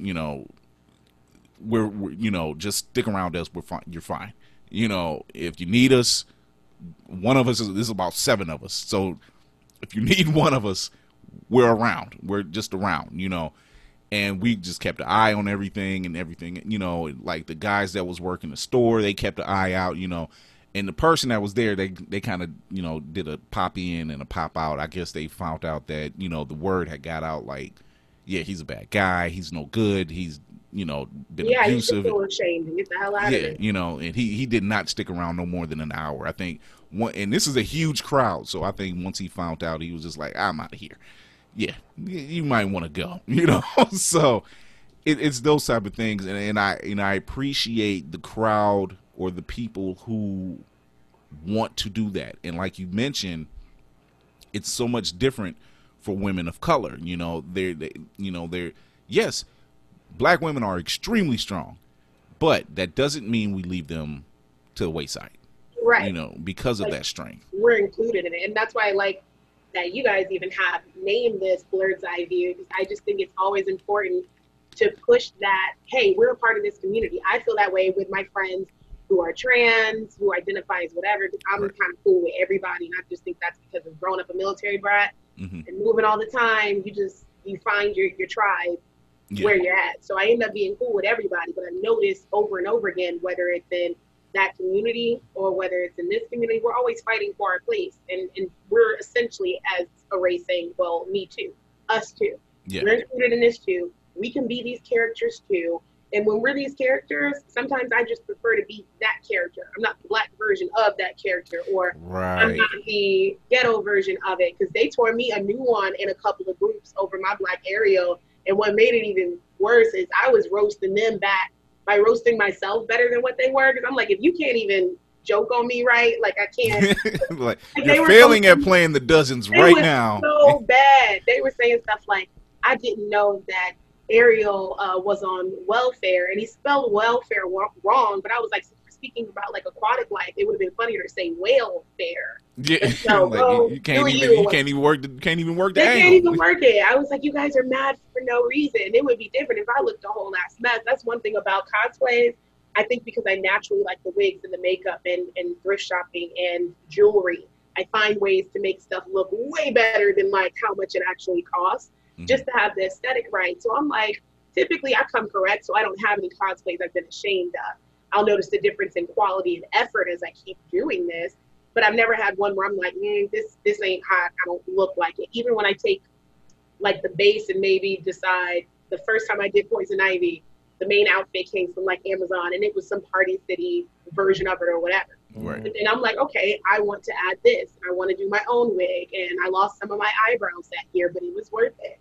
we're just stick around us. We're fine. You're fine. If you need us, one of us this is about 7 of us. So if you need one of us, we're around. We're just around, And we just kept an eye on everything, like the guys that was working the store, they kept an eye out, And the person that was there, they kind of, did a pop in and a pop out. I guess they found out that, the word had got out like, yeah, he's a bad guy. He's no good. He's, been Yeah, you should abusive. feel ashamed and get the hell out of it. And he did not stick around no more than an hour. I think and this is a huge crowd. So I think once he found out, he was just like, I'm out of here. Yeah, you might want to go, So it's those type of things. And I appreciate the crowd or the people who want to do that. And like you mentioned, it's so much different for women of color. They're yes, black women are extremely strong, but that doesn't mean we leave them to the wayside. Right. Because of that strength. We're included in it. And that's why I like that you guys even have named this Blurred's Eye View, because I just think it's always important to push that, hey, we're a part of this community. I feel that way with my friends who are trans, who identify as whatever. I'm kind of cool with everybody, and I just think that's because of growing up a military brat and moving all the time. You find your tribe where you're at. So I end up being cool with everybody, but I noticed over and over again, whether it's in that community or whether it's in this community, we're always fighting for our place. And we're essentially, as a race, saying, well, me too, us too. Yeah. We're included in this too. We can be these characters too. And when we're these characters, sometimes I just prefer to be that character. I'm not the black version of that character, or I'm not the ghetto version of it, because they tore me a new one in a couple of groups over my black Ariel. And what made it even worse is I was roasting them back by roasting myself better than what they were. Because I'm like, if you can't even joke on me right, like I can't. like you're failing at playing the dozens right now. So bad. They were saying stuff like, I didn't know that Ariel was on welfare, and he spelled welfare wrong. But I was like, speaking about like aquatic life, it would have been funnier to say whalefare. Yeah, so, like, you can't even work the They angle. can't even work it. I was like, you guys are mad for no reason. It would be different if I looked a whole ass mess. That's one thing about cosplays. I think because I naturally like the wigs and the makeup and thrift shopping and jewelry, I find ways to make stuff look way better than like how much it actually costs, just to have the aesthetic right. So I'm like, typically I come correct, so I don't have any cosplays I've been ashamed of. I'll notice the difference in quality and effort as I keep doing this, but I've never had one where I'm like, this ain't hot. I don't look like it. Even when I take like the base and maybe decide, the first time I did Poison Ivy, the main outfit came from like Amazon, and it was some Party City version of it or whatever. Right. And then I'm like, okay, I want to add this. I want to do my own wig, and I lost some of my eyebrows that year, but it was worth it.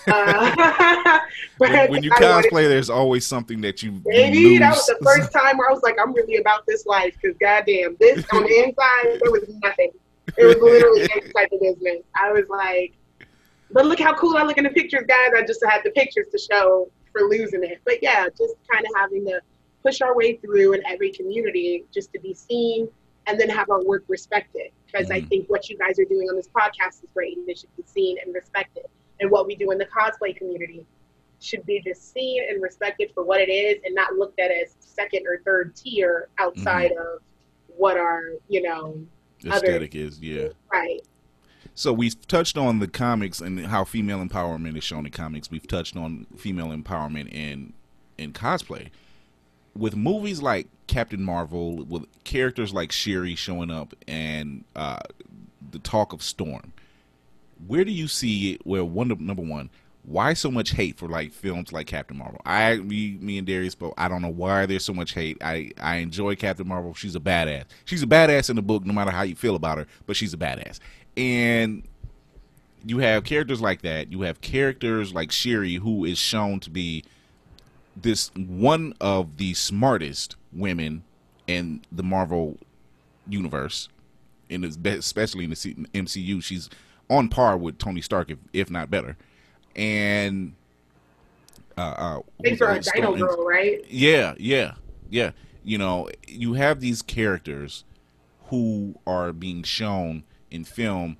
When you cosplay, there's always something that you lose. That was the first time where I was like, I'm really about this life, because goddamn, this on the inside, there was nothing. It was literally any type of business. I was like, but look how cool I look in the pictures, guys. I just had the pictures to show for losing it. But yeah, just kind of having to push our way through in every community just to be seen and then have our work respected. Because I think what you guys are doing on this podcast is great, and it should be seen and respected. And what we do in the cosplay community should be just seen and respected for what it is, and not looked at as second or third tier outside of what our, you know, aesthetic other, is, yeah. right. So we've touched on the comics and how female empowerment is shown in comics. We've touched on female empowerment in cosplay. With movies like Captain Marvel, with characters like Shuri showing up, and the talk of Storm, where do you see it? Well, number one, why so much hate for like films like Captain Marvel? Me and Darius spoke. I don't know why there's so much hate. I enjoy Captain Marvel. She's a badass. She's a badass in the book, no matter how you feel about her. But she's a badass. And you have characters like that. You have characters like Shuri, who is shown to be this one of the smartest women in the Marvel universe, especially in the MCU. She's on par with Tony Stark, if not better. And Thanks for a Dino Girl, right? Yeah. You know, you have these characters who are being shown in film,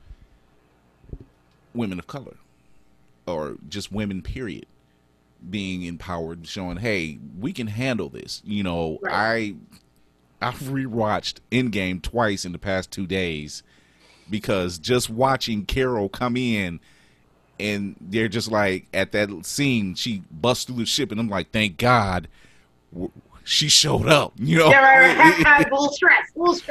women of color, or just women, period, being empowered, showing, hey, we can handle this. You know, right. I've rewatched Endgame twice in the past 2 days because just watching Carol come in and they're just like, at that scene, she busts through the ship and I'm like, thank God she showed up, you know? Yeah, right. Little stress.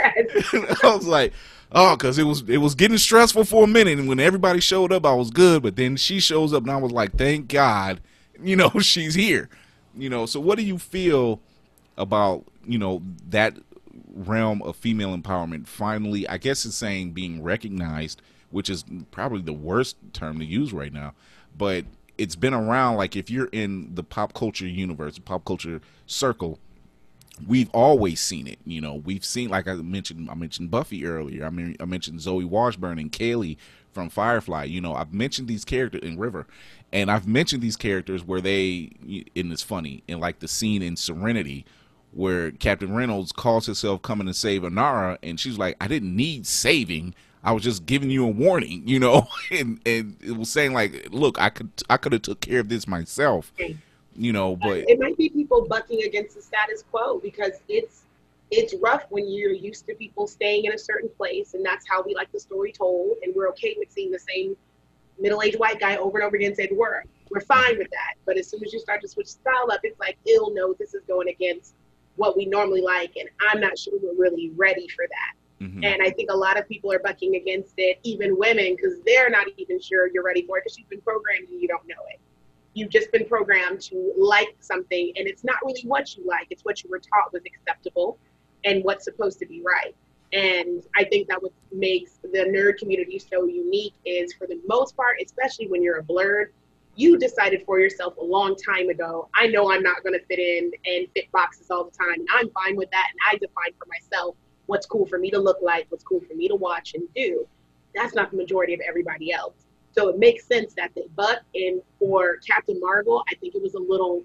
I was like, oh, because it was getting stressful for a minute, and when everybody showed up, I was good, but then she shows up, and I was like, thank God, you know, she's here. You know, so what do you feel about, you know, that realm of female empowerment finally, I guess it's saying, being recognized, which is probably the worst term to use right now, but it's been around. Like, if you're in the pop culture universe, pop culture circle, we've always seen it. You know, we've seen, like I mentioned Buffy earlier. I mean, I mentioned Zoe Washburn and Kaylee from Firefly. You know, I've mentioned these characters in River, and I've mentioned these characters where they, and it's funny, in like the scene in Serenity where Captain Reynolds calls herself coming to save Anara, and she's like, I didn't need saving. I was just giving you a warning, you know, and it was saying like, look, I could have took care of this myself. You know, but it might be people bucking against the status quo, because it's rough when you're used to people staying in a certain place, and that's how we like the story told, and we're okay with seeing the same middle-aged white guy over and over again say the word. We're fine with that. But as soon as you start to switch style up, it's like, no, this is going against what we normally like, and I'm not sure we're really ready for that. Mm-hmm. And I think a lot of people are bucking against it, even women, because they're not even sure you're ready for it, because you've been programmed and you don't know it. You've just been programmed to like something, and it's not really what you like. It's what you were taught was acceptable and what's supposed to be right. And I think that what makes the nerd community so unique is, for the most part, especially when you're a blerd, you decided for yourself a long time ago, I know I'm not going to fit in and fit boxes all the time, and I'm fine with that, and I define for myself what's cool for me to look like, what's cool for me to watch and do. That's not the majority of everybody else. So it makes sense that they buck. And for Captain Marvel, I think it was a little,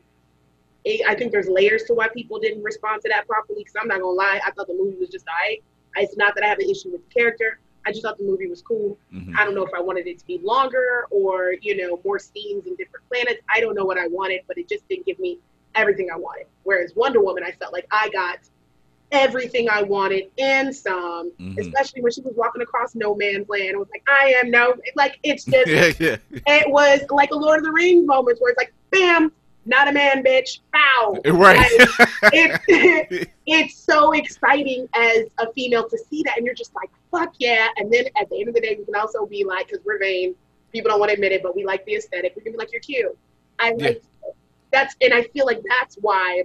I think there's layers to why people didn't respond to that properly, because I'm not going to lie, I thought the movie was just all right. It's not that I have an issue with the character. I just thought the movie was cool. Mm-hmm. I don't know if I wanted it to be longer or, you know, more scenes in different planets. I don't know what I wanted, but it just didn't give me everything I wanted. Whereas Wonder Woman, I felt like I got everything I wanted and some, mm-hmm. especially when she was walking across no man's land. I was like, I am no, like, it's just, It was like a Lord of the Rings moment where it's like, bam, not a man, bitch, pow. Right. Like, it's so exciting as a female to see that, and you're just like, fuck yeah. And then at the end of the day, we can also be like, because we're vain, people don't want to admit it, but we like the aesthetic. We can be like, you're cute. That's, and I feel like that's why,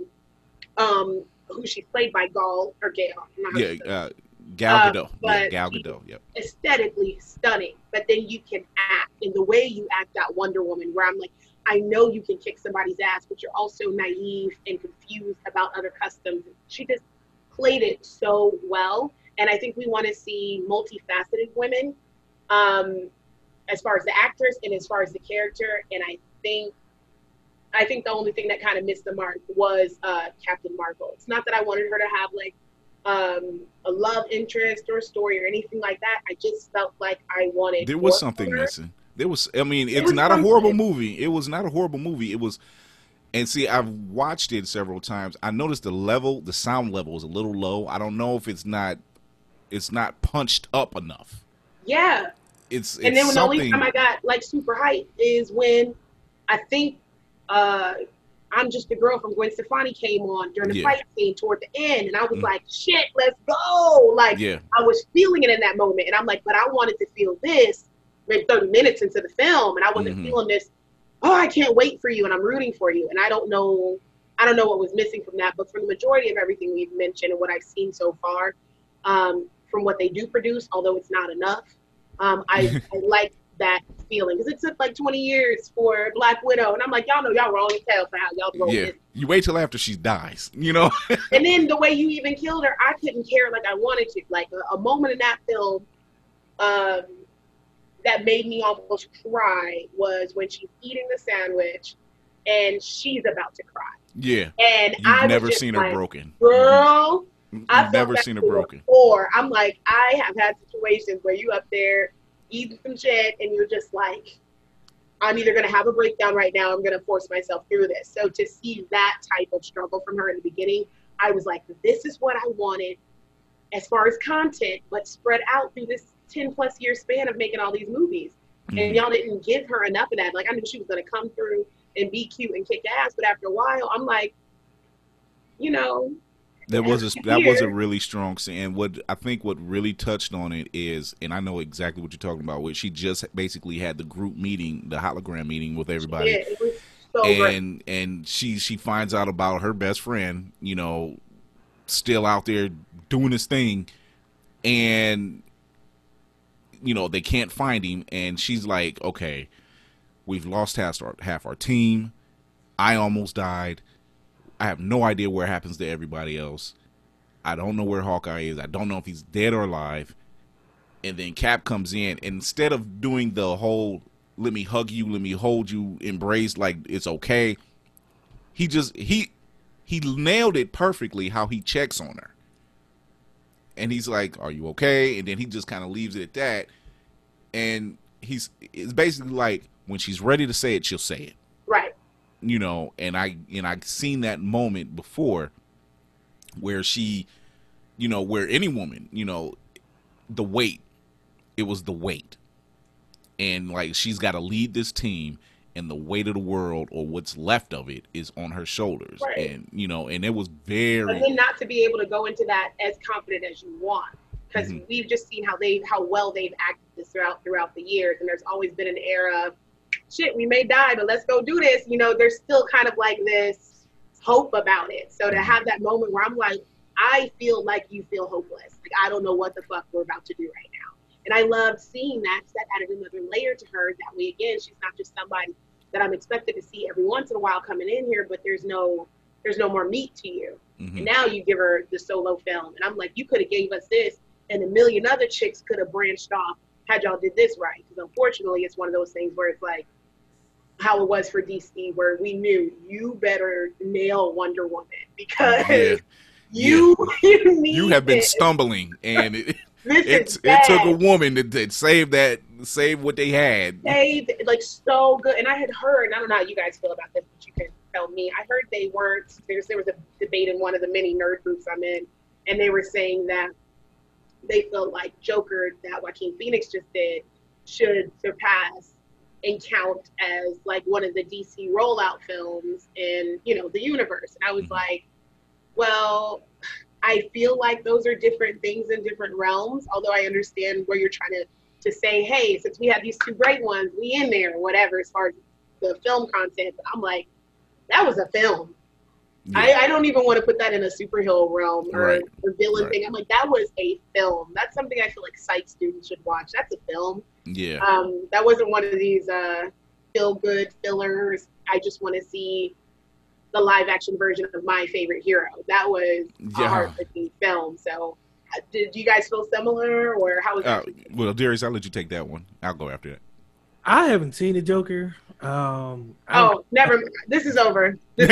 who she's played by Gal Gadot. Gal Gadot. Yep. Aesthetically stunning, but then you can act in the way you act out Wonder Woman, where I'm like, I know you can kick somebody's ass, but you're also naive and confused about other customs. She just played it so well, and I think we want to see multifaceted women, as far as the actors and as far as the character. And I think the only thing that kind of missed the mark was Captain Marvel. It's not that I wanted her to have like a love interest or a story or anything like that. I just felt like I wanted. There was something missing. There was. I mean, it's not a horrible movie. It was not a horrible movie. It was. And see, I've watched it several times. I noticed the sound level is a little low. I don't know if it's not it's not punched up enough. Yeah. It's And then when the something. only time I got like super hyped is when I think I'm Just a Girl from Gwen Stefani came on during the fight scene toward the end, and I was like, shit, let's go. Like, I was feeling it in that moment, and I'm like, but I wanted to feel this maybe 30 minutes into the film, and I wasn't feeling this, oh, I can't wait for you, and I'm rooting for you. And I don't know what was missing from that, but from the majority of everything we've mentioned and what I've seen so far, from what they do produce, although it's not enough, I like that feeling, because it took like 20 years for Black Widow, and I'm like, y'all know y'all wrong as hell for how y'all wrote this. You wait till after she dies, you know. And then the way you even killed her, I couldn't care like I wanted to. Like a moment in that film that made me almost cry was when she's eating the sandwich and she's about to cry. Yeah. And You've never seen her broken. Girl, I've never seen her broken. Or I'm like, I have had situations where you up there eating some shit and you're just like, I'm either going to have a breakdown right now, I'm going to force myself through this. So to see that type of struggle from her in the beginning, I was like, this is what I wanted as far as content, but spread out through this 10 plus year span of making all these movies. And y'all didn't give her enough of that. Like, I knew she was going to come through and be cute and kick ass, but after a while, I'm like, you know, that was a really strong scene. And what I think what really touched on it is, and I know exactly what you're talking about, where she just basically had the group meeting, the hologram meeting with everybody. Yeah, it was so great. And she finds out about her best friend, you know, still out there doing his thing, and you know, they can't find him, and she's like, okay, we've lost half our team. I almost died. I have no idea where it happens to everybody else. I don't know where Hawkeye is. I don't know if he's dead or alive. And then Cap comes in, and instead of doing the whole let me hug you, let me hold you, embrace like it's okay, he nailed it perfectly how he checks on her. And he's like, are you okay? And then he just kind of leaves it at that. And it's basically like, when she's ready to say it, she'll say it. Right. You know, and I've seen that moment before where she, you know, where any woman, you know, it was the weight. And like, she's got to lead this team, and the weight of the world, or what's left of it, is on her shoulders. Right. And, you know, and it was very. And then not to be able to go into that as confident as you want. Because we've just seen how well they've acted this throughout the years. And there's always been an era of, shit, we may die, but let's go do this. You know, there's still kind of like this hope about it. So to have that moment where I'm like, I feel like you feel hopeless. Like, I don't know what the fuck we're about to do right now. And I loved seeing that, because that added another layer to her. That way, again, she's not just somebody that I'm expected to see every once in a while coming in here, but there's no more meat to you. And now you give her the solo film. And I'm like, you could have gave us this, and a million other chicks could have branched off had y'all did this right. Because unfortunately, it's one of those things where it's like how it was for DC, where we knew you better nail Wonder Woman, because you have been stumbling, and it took a woman to save what they had. Like, so good. And I had heard, and I don't know how you guys feel about this, but you can tell me. I heard there was a debate in one of the many nerd groups I'm in, and they were saying that they felt like Joker, that Joaquin Phoenix just did, should surpass and count as like one of the DC rollout films in, you know, the universe. And I was like, well, I feel like those are different things in different realms, although I understand where you're trying to say, hey, since we have these two great ones, we in there, or whatever, as far as the film content. But I'm like, that was a film. Yeah. I don't even want to put that in a superhero realm or villain thing. I'm like, that was a film. That's something I feel like psych students should watch. That's a film. Yeah. That wasn't one of these feel-good fillers. I just want to see the live-action version of my favorite hero. That was a heart-breaking film. So, did you guys feel similar, or how was that? Well, Darius, I'll let you take that one. I'll go after that. I haven't seen the Joker. Never. This is over. No.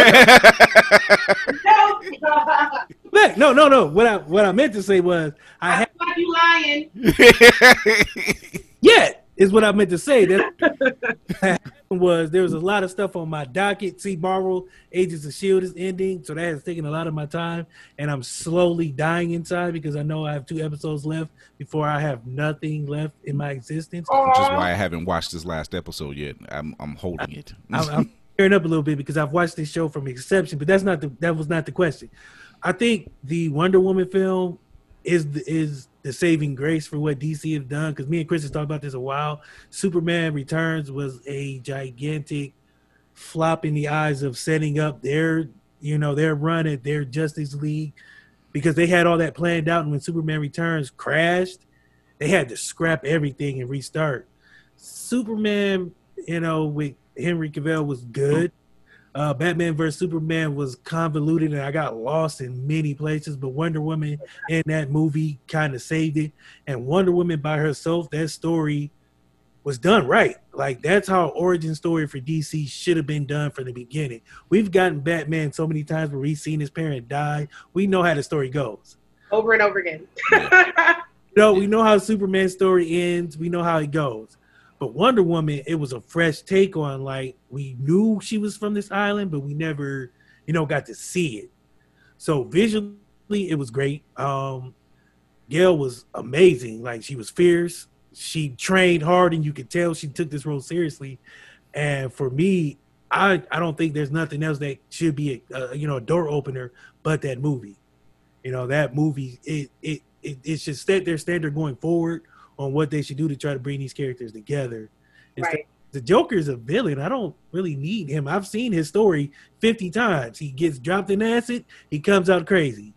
What I meant to say was I thought you lying. Yeah, is what I meant to say. That was there was a lot of stuff on my docket. See, Marvel Agents of S.H.I.E.L.D. is ending, so that has taken a lot of my time, and I'm slowly dying inside because I know I have 2 episodes left before I have nothing left in my existence. Which is why I haven't watched this last episode yet. I'm holding it. I'm tearing up a little bit because I've watched this show from inception, but that was not the question. I think the Wonder Woman film is the saving grace for what DC have done, because me and Chris has talked about this a while. Superman Returns was a gigantic flop in the eyes of setting up their run at their Justice League, because they had all that planned out, and when Superman Returns crashed, they had to scrap everything and restart. Superman, with Henry Cavill was good. Batman vs Superman was convoluted, and I got lost in many places. But Wonder Woman in that movie kind of saved it. And Wonder Woman by herself, that story was done right. Like, that's how origin story for DC should have been done from the beginning. We've gotten Batman so many times where we've seen his parent die. We know how the story goes over and over again. We know how Superman's story ends. We know how it goes. But Wonder Woman, it was a fresh take on, like, we knew she was from this island, but we never, got to see it. So visually, it was great. Gail was amazing. Like, she was fierce. She trained hard, and you could tell she took this role seriously. And for me, I don't think there's nothing else that should be a door opener but that movie. That movie, it should set their standard going forward on what they should do to try to bring these characters together. Right. The Joker is a villain. I don't really need him. I've seen his story 50 times. He gets dropped in acid. He comes out crazy.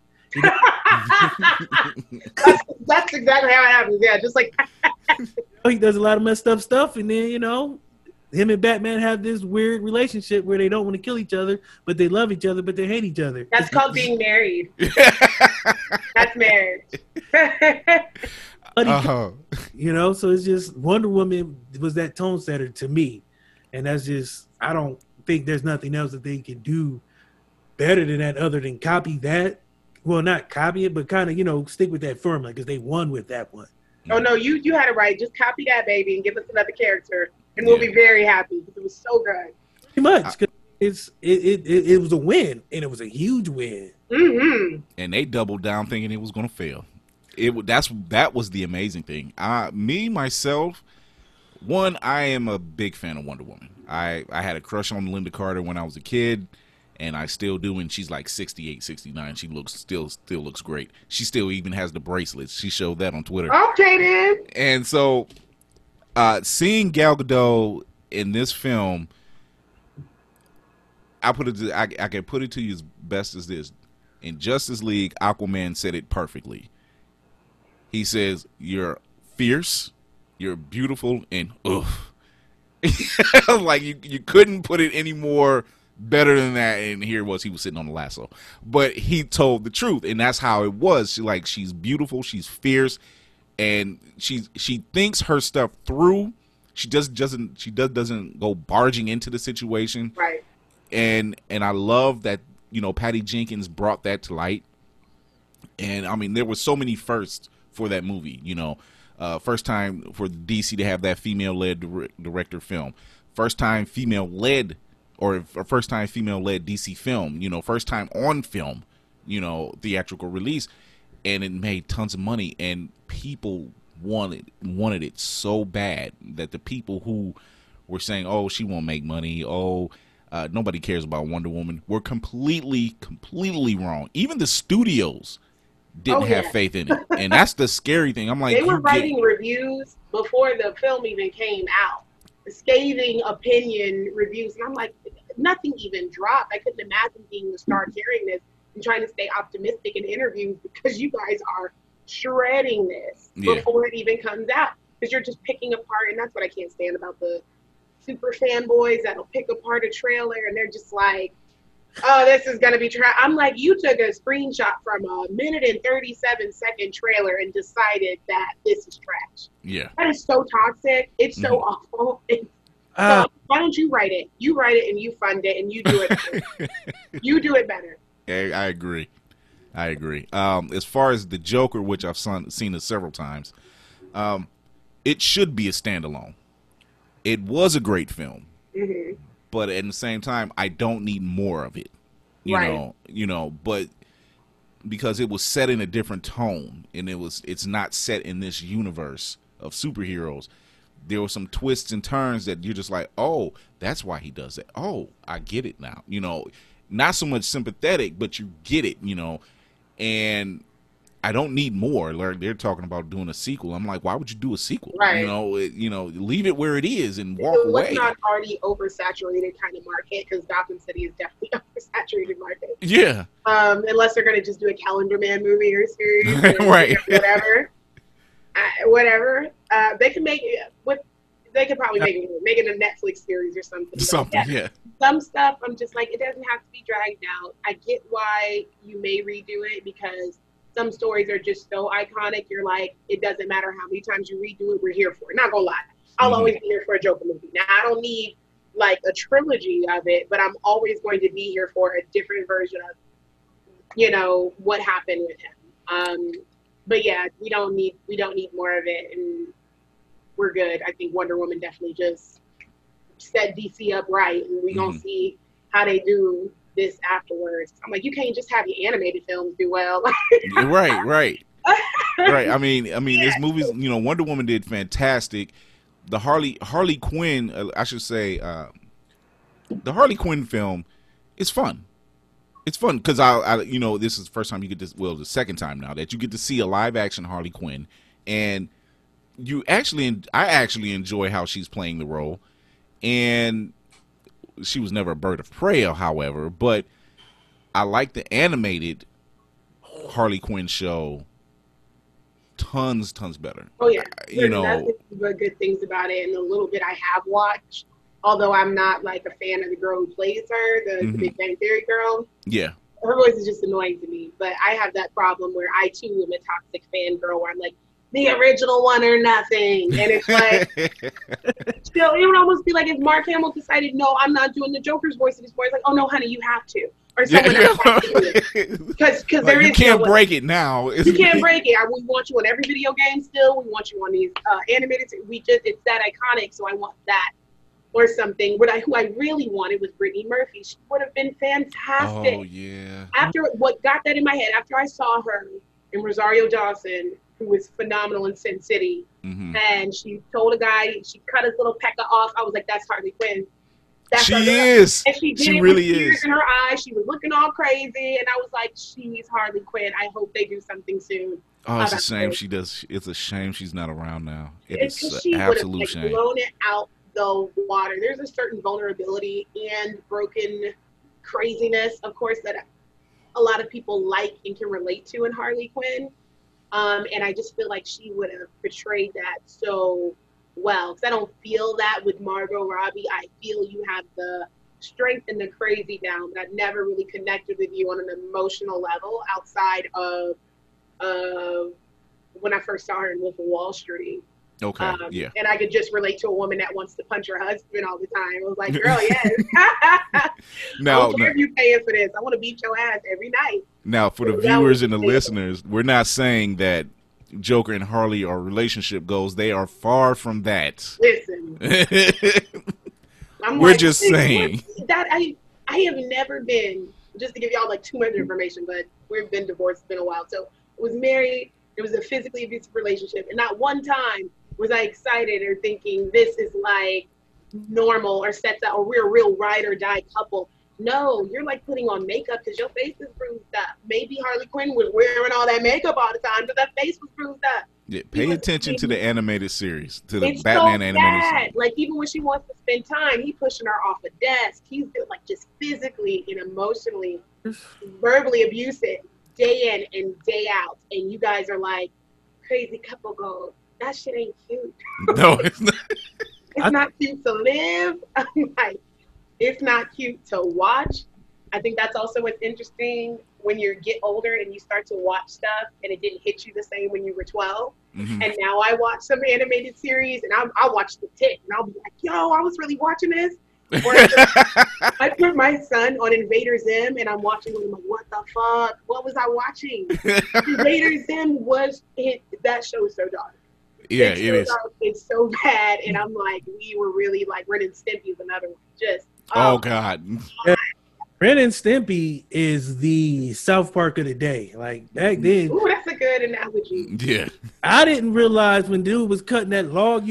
That's exactly how it happens. Yeah, just like he does a lot of messed up stuff, and then him and Batman have this weird relationship where they don't want to kill each other, but they love each other, but they hate each other. That's called being married. That's marriage. So it's just Wonder Woman was that tone setter to me, and that's just, I don't think there's nothing else that they can do better than that other than copy that. Well, not copy it, but kind of stick with that formula, because they won with that one. Oh no, you had it right. Just copy that, baby, and give us another character, and we'll be very happy, because it was so good. Pretty much, because it was a win, and it was a huge win. Mm-hmm. And they doubled down thinking it was going to fail. That was the amazing thing. Myself, I am a big fan of Wonder Woman. I had a crush on Linda Carter when I was a kid, and I still do, and she's like 68, 69. She still looks great. She still even has the bracelets. She showed that on Twitter. Okay, then. And so, seeing Gal Gadot in this film, I can put it to you as best as this. In Justice League, Aquaman said it perfectly. He says, "You're fierce, you're beautiful, and oof." Like, you couldn't put it any more better than that. And here he was sitting on the lasso, but he told the truth, and that's how it was. She's beautiful, she's fierce, and she thinks her stuff through. She doesn't go barging into the situation, right? And I love that Patty Jenkins brought that to light. And I mean, there were so many firsts for that movie. First time for DC to have that female-led director film. First time female-led DC film. First time on film. Theatrical release, and it made tons of money, and people wanted it so bad that the people who were saying, "Oh, she won't make money. Oh, nobody cares about Wonder Woman," were completely wrong. Even the studios didn't have faith in it, and that's the scary thing. I'm like, they were writing reviews before the film even came out, scathing opinion reviews, and I'm like, nothing even dropped. I couldn't imagine being the star carrying this and trying to stay optimistic in interviews, because you guys are shredding this before it even comes out, because you're just picking apart. And that's what I can't stand about the super fanboys that'll pick apart a trailer and they're just like, "Oh, this is going to be trash." I'm like, you took a screenshot from a 1:37-second trailer and decided that this is trash. Yeah. That is so toxic. It's so awful. So why don't you write it? You write it and you fund it and you do it better. You do it better. I agree. As far as the Joker, which I've seen it several times, it should be a standalone. It was a great film, Hmm. but at the same time, I don't need more of it. Right. But because it was set in a different tone, and it's not set in this universe of superheroes. There were some twists and turns that you're just like, oh, that's why he does it. Oh, I get it now. Not so much sympathetic, but you get it. And I don't need more. Like, they're talking about doing a sequel. I'm like, why would you do a sequel? Right. Leave it where it is and walk It was away. not already oversaturated kind of market, because Gotham City is definitely oversaturated market. Yeah. Unless they're going to just do a Calendar Man movie or series, Right. Whatever. Whatever. They can make it. They could probably make it a Netflix series or something. Something, yeah. Some stuff, I'm just like, it doesn't have to be dragged out. I get why you may redo it, because some stories are just so iconic. You're like, it doesn't matter how many times you redo it, we're here for it. Not gonna lie, I'll always be here for a Joker movie. Now, I don't need like a trilogy of it, but I'm always going to be here for a different version of, what happened with him. But yeah, we don't need more of it, and we're good. I think Wonder Woman definitely just set DC up right, and we're gonna see how they do this afterwards. I'm like, you can't just have your animated films do well. Right. Right. I mean, this movie's, Wonder Woman did fantastic. The Harley Quinn, I should say, the Harley Quinn film is fun. It's fun because this is the first time you get this. Well, the second time now that you get to see a live action Harley Quinn, and I actually enjoy how she's playing the role, and she was never a bird of prey, however, but I like the animated Harley Quinn show tons better. Oh yeah, that's the good things about it, and the little bit I have watched. Although I'm not like a fan of the girl who plays her, the Big Bang Theory girl. Yeah. Her voice is just annoying to me. But I have that problem where I too am a toxic fangirl, where I'm like, the original one or nothing. And it's like, still, it would almost be like if Mark Hamill decided, no, I'm not doing the Joker's voice anymore. It's like, oh no, honey, you have to. Or someone else has to do it. Because there is, you can't break it now. You can't break it. We want you on every video game still. We want you on these animated. It's that iconic, so I want that. Or something. Who I really wanted was Brittany Murphy. She would have been fantastic. Oh yeah. After what got that in my head, after I saw her in Rosario Dawson, who was phenomenal in Sin City, and she told a guy, she cut his little pecker off. I was like, that's Harley Quinn. She is. And she did she it really with tears is. in her eyes. She was looking all crazy, and I was like, she's Harley Quinn. I hope they do something soon. Oh, it's a shame she does. It's a shame she's not around now. It's an absolute shame. Blown it out the water. There's a certain vulnerability and broken craziness, of course, that a lot of people like and can relate to in Harley Quinn. And I just feel like she would have portrayed that so well. Because I don't feel that with Margot Robbie. I feel you have the strength and the crazy down, but I've never really connected with you on an emotional level outside of when I first saw her in Wolf of Wall Street. Okay, yeah. And I could just relate to a woman that wants to punch her husband all the time. I was like, girl, yes. Now, I don't care if you're paying for this. I want to beat your ass every night. Now, for the viewers and the listeners, we're not saying that Joker and Harley are relationship goals. They are far from that. Listen. We're just saying. That I have never been, just to give y'all like too much information, but we've been divorced, it's been a while. So I was married. It was a physically abusive relationship. And not one time was I excited or thinking this is like normal or sets out, or we're a real ride or die couple. No, you're like putting on makeup because your face is bruised up. Maybe Harley Quinn was wearing all that makeup all the time, but that face was bruised up. Yeah, pay attention to the animated series, to the Batman animated series. Like even when she wants to spend time, he's pushing her off a desk. He's like just physically and emotionally, verbally abusive day in and day out. And you guys are like, crazy couple goals. That shit ain't cute. No, it's not. It's not cute to live. I'm like, it's not cute to watch. I think that's also what's interesting when you get older and you start to watch stuff and it didn't hit you the same when you were 12. And now I watch some animated series and I'll watch the tick and I'll be like, yo, I was really watching this. Or I put my son on Invader Zim and I'm watching him. I'm like, what the fuck? What was I watching? Invader Zim that show is so dark. Yeah, it is. It's so bad, and I'm like, we were really like Ren and Stimpy's another one. Just Oh God. Ren and Stimpy is the South Park of the day. Like back then, ooh, that's a good analogy. Yeah. I didn't realize when dude was cutting that log.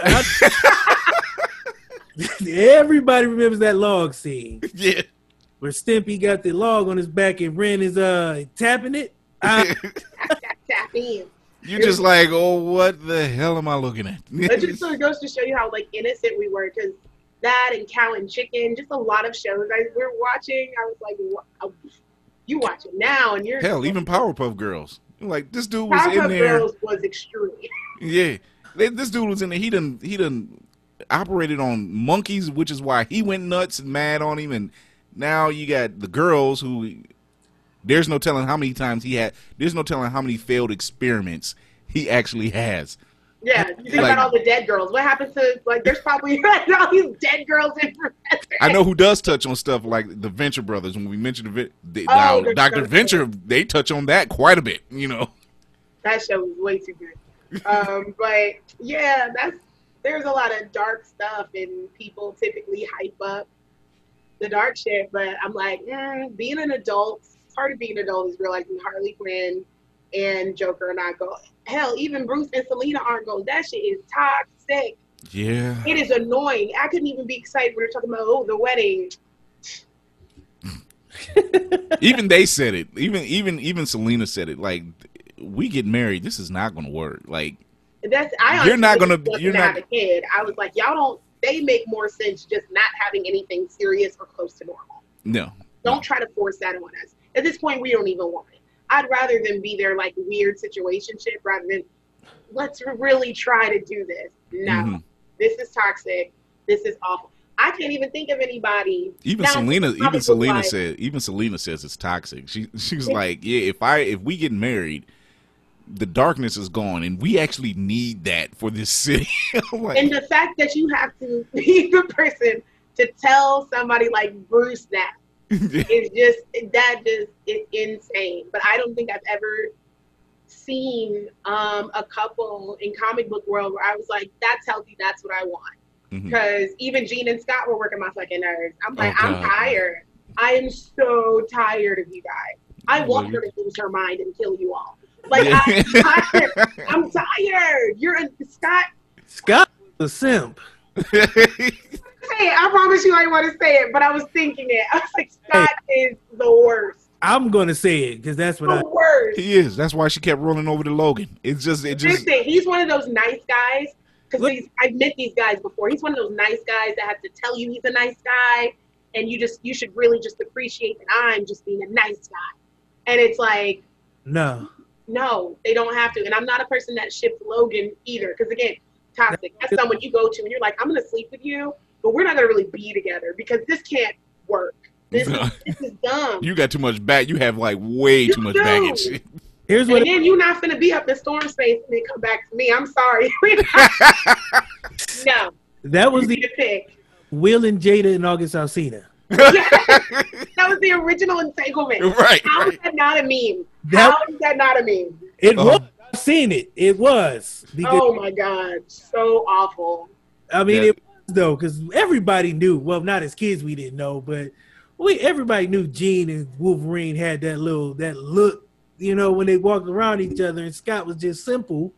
Everybody remembers that log scene. Yeah. Where Stimpy got the log on his back and Ren is tapping it. Tap in. You're just like, oh, what the hell am I looking at? It just sort of goes to show you how like innocent we were, because that and Cow and Chicken, just a lot of shows we're watching. I was like, wow, you watch it now, and you're Hell, even Powerpuff Girls. Like this dude was Powerpuff in there. Girls was extreme. Yeah, this dude was in there. He done operated on monkeys, which is why he went nuts and mad on him. And now you got the girls who there's no telling how many times he had. There's no telling how many failed experiments he actually has. Yeah, you think about all the dead girls. What happened to, like, there's probably all these dead girls in Professor. I know who does touch on stuff like the Venture Brothers. When we mentioned Dr. Venture, they touch on that quite a bit, you know. That show was way too good. But, yeah, there's a lot of dark stuff, and people typically hype up the dark shit. But I'm like, being an adult, part of being an adult is realizing Harley Quinn and Joker are not going. Hell, even Bruce and Selena aren't going. That shit is toxic. Yeah. It is annoying. I couldn't even be excited when they're talking about, the wedding. Even they said it. Even Selena said it. Like, we get married. This is not going to work. Like, you're not going to have a kid. I was like, y'all don't. They make more sense just not having anything serious or close to normal. No. Don't try to force that on us. At this point, we don't even want it. I'd rather than be their like weird situationship rather than let's really try to do this. No, This is toxic. This is awful. I can't even think of anybody. Even Selena says it's toxic. She was like, yeah, if we get married, the darkness is gone, and we actually need that for this city. Like, and the fact that you have to be the person to tell somebody like Bruce that. It's insane. But I don't think I've ever seen a couple in comic book world where I was like, that's healthy, that's what I want. Because even Jean and Scott were working my fucking nerves. I'm like, I'm tired. I am so tired of you guys. I want her to lose her mind and kill you all. Like, I'm tired. I'm tired. Scott was a simp. Hey, I promise you I didn't want to say it, but I was thinking it. I was like, Scott is the worst. I'm going to say it because that's what worst. He is. That's why she kept rolling over to Logan. Listen, he's one of those nice guys, because I've met these guys before. He's one of those nice guys that has to tell you he's a nice guy, and you should really just appreciate that I'm just being a nice guy. And it's like, no, they don't have to. And I'm not a person that ships Logan either, because again, toxic. That's someone you go to and you're like, I'm going to sleep with you, but we're not going to really be together because this can't work. This is dumb. You got too much back. You have like way too much baggage. And then you're not going to be up in storm space and then come back to me. I'm sorry. No. That was the pick. Will and Jada and August Alsina. That was the original entanglement. Right. How is that not a meme? How is that not a meme? It was. I've seen it. It was. Oh my God. So awful. I mean, it was though, because everybody knew. Well, not as kids we didn't know, but everybody knew Jean and Wolverine had that look, you know, when they walked around each other, and Scott was just simple.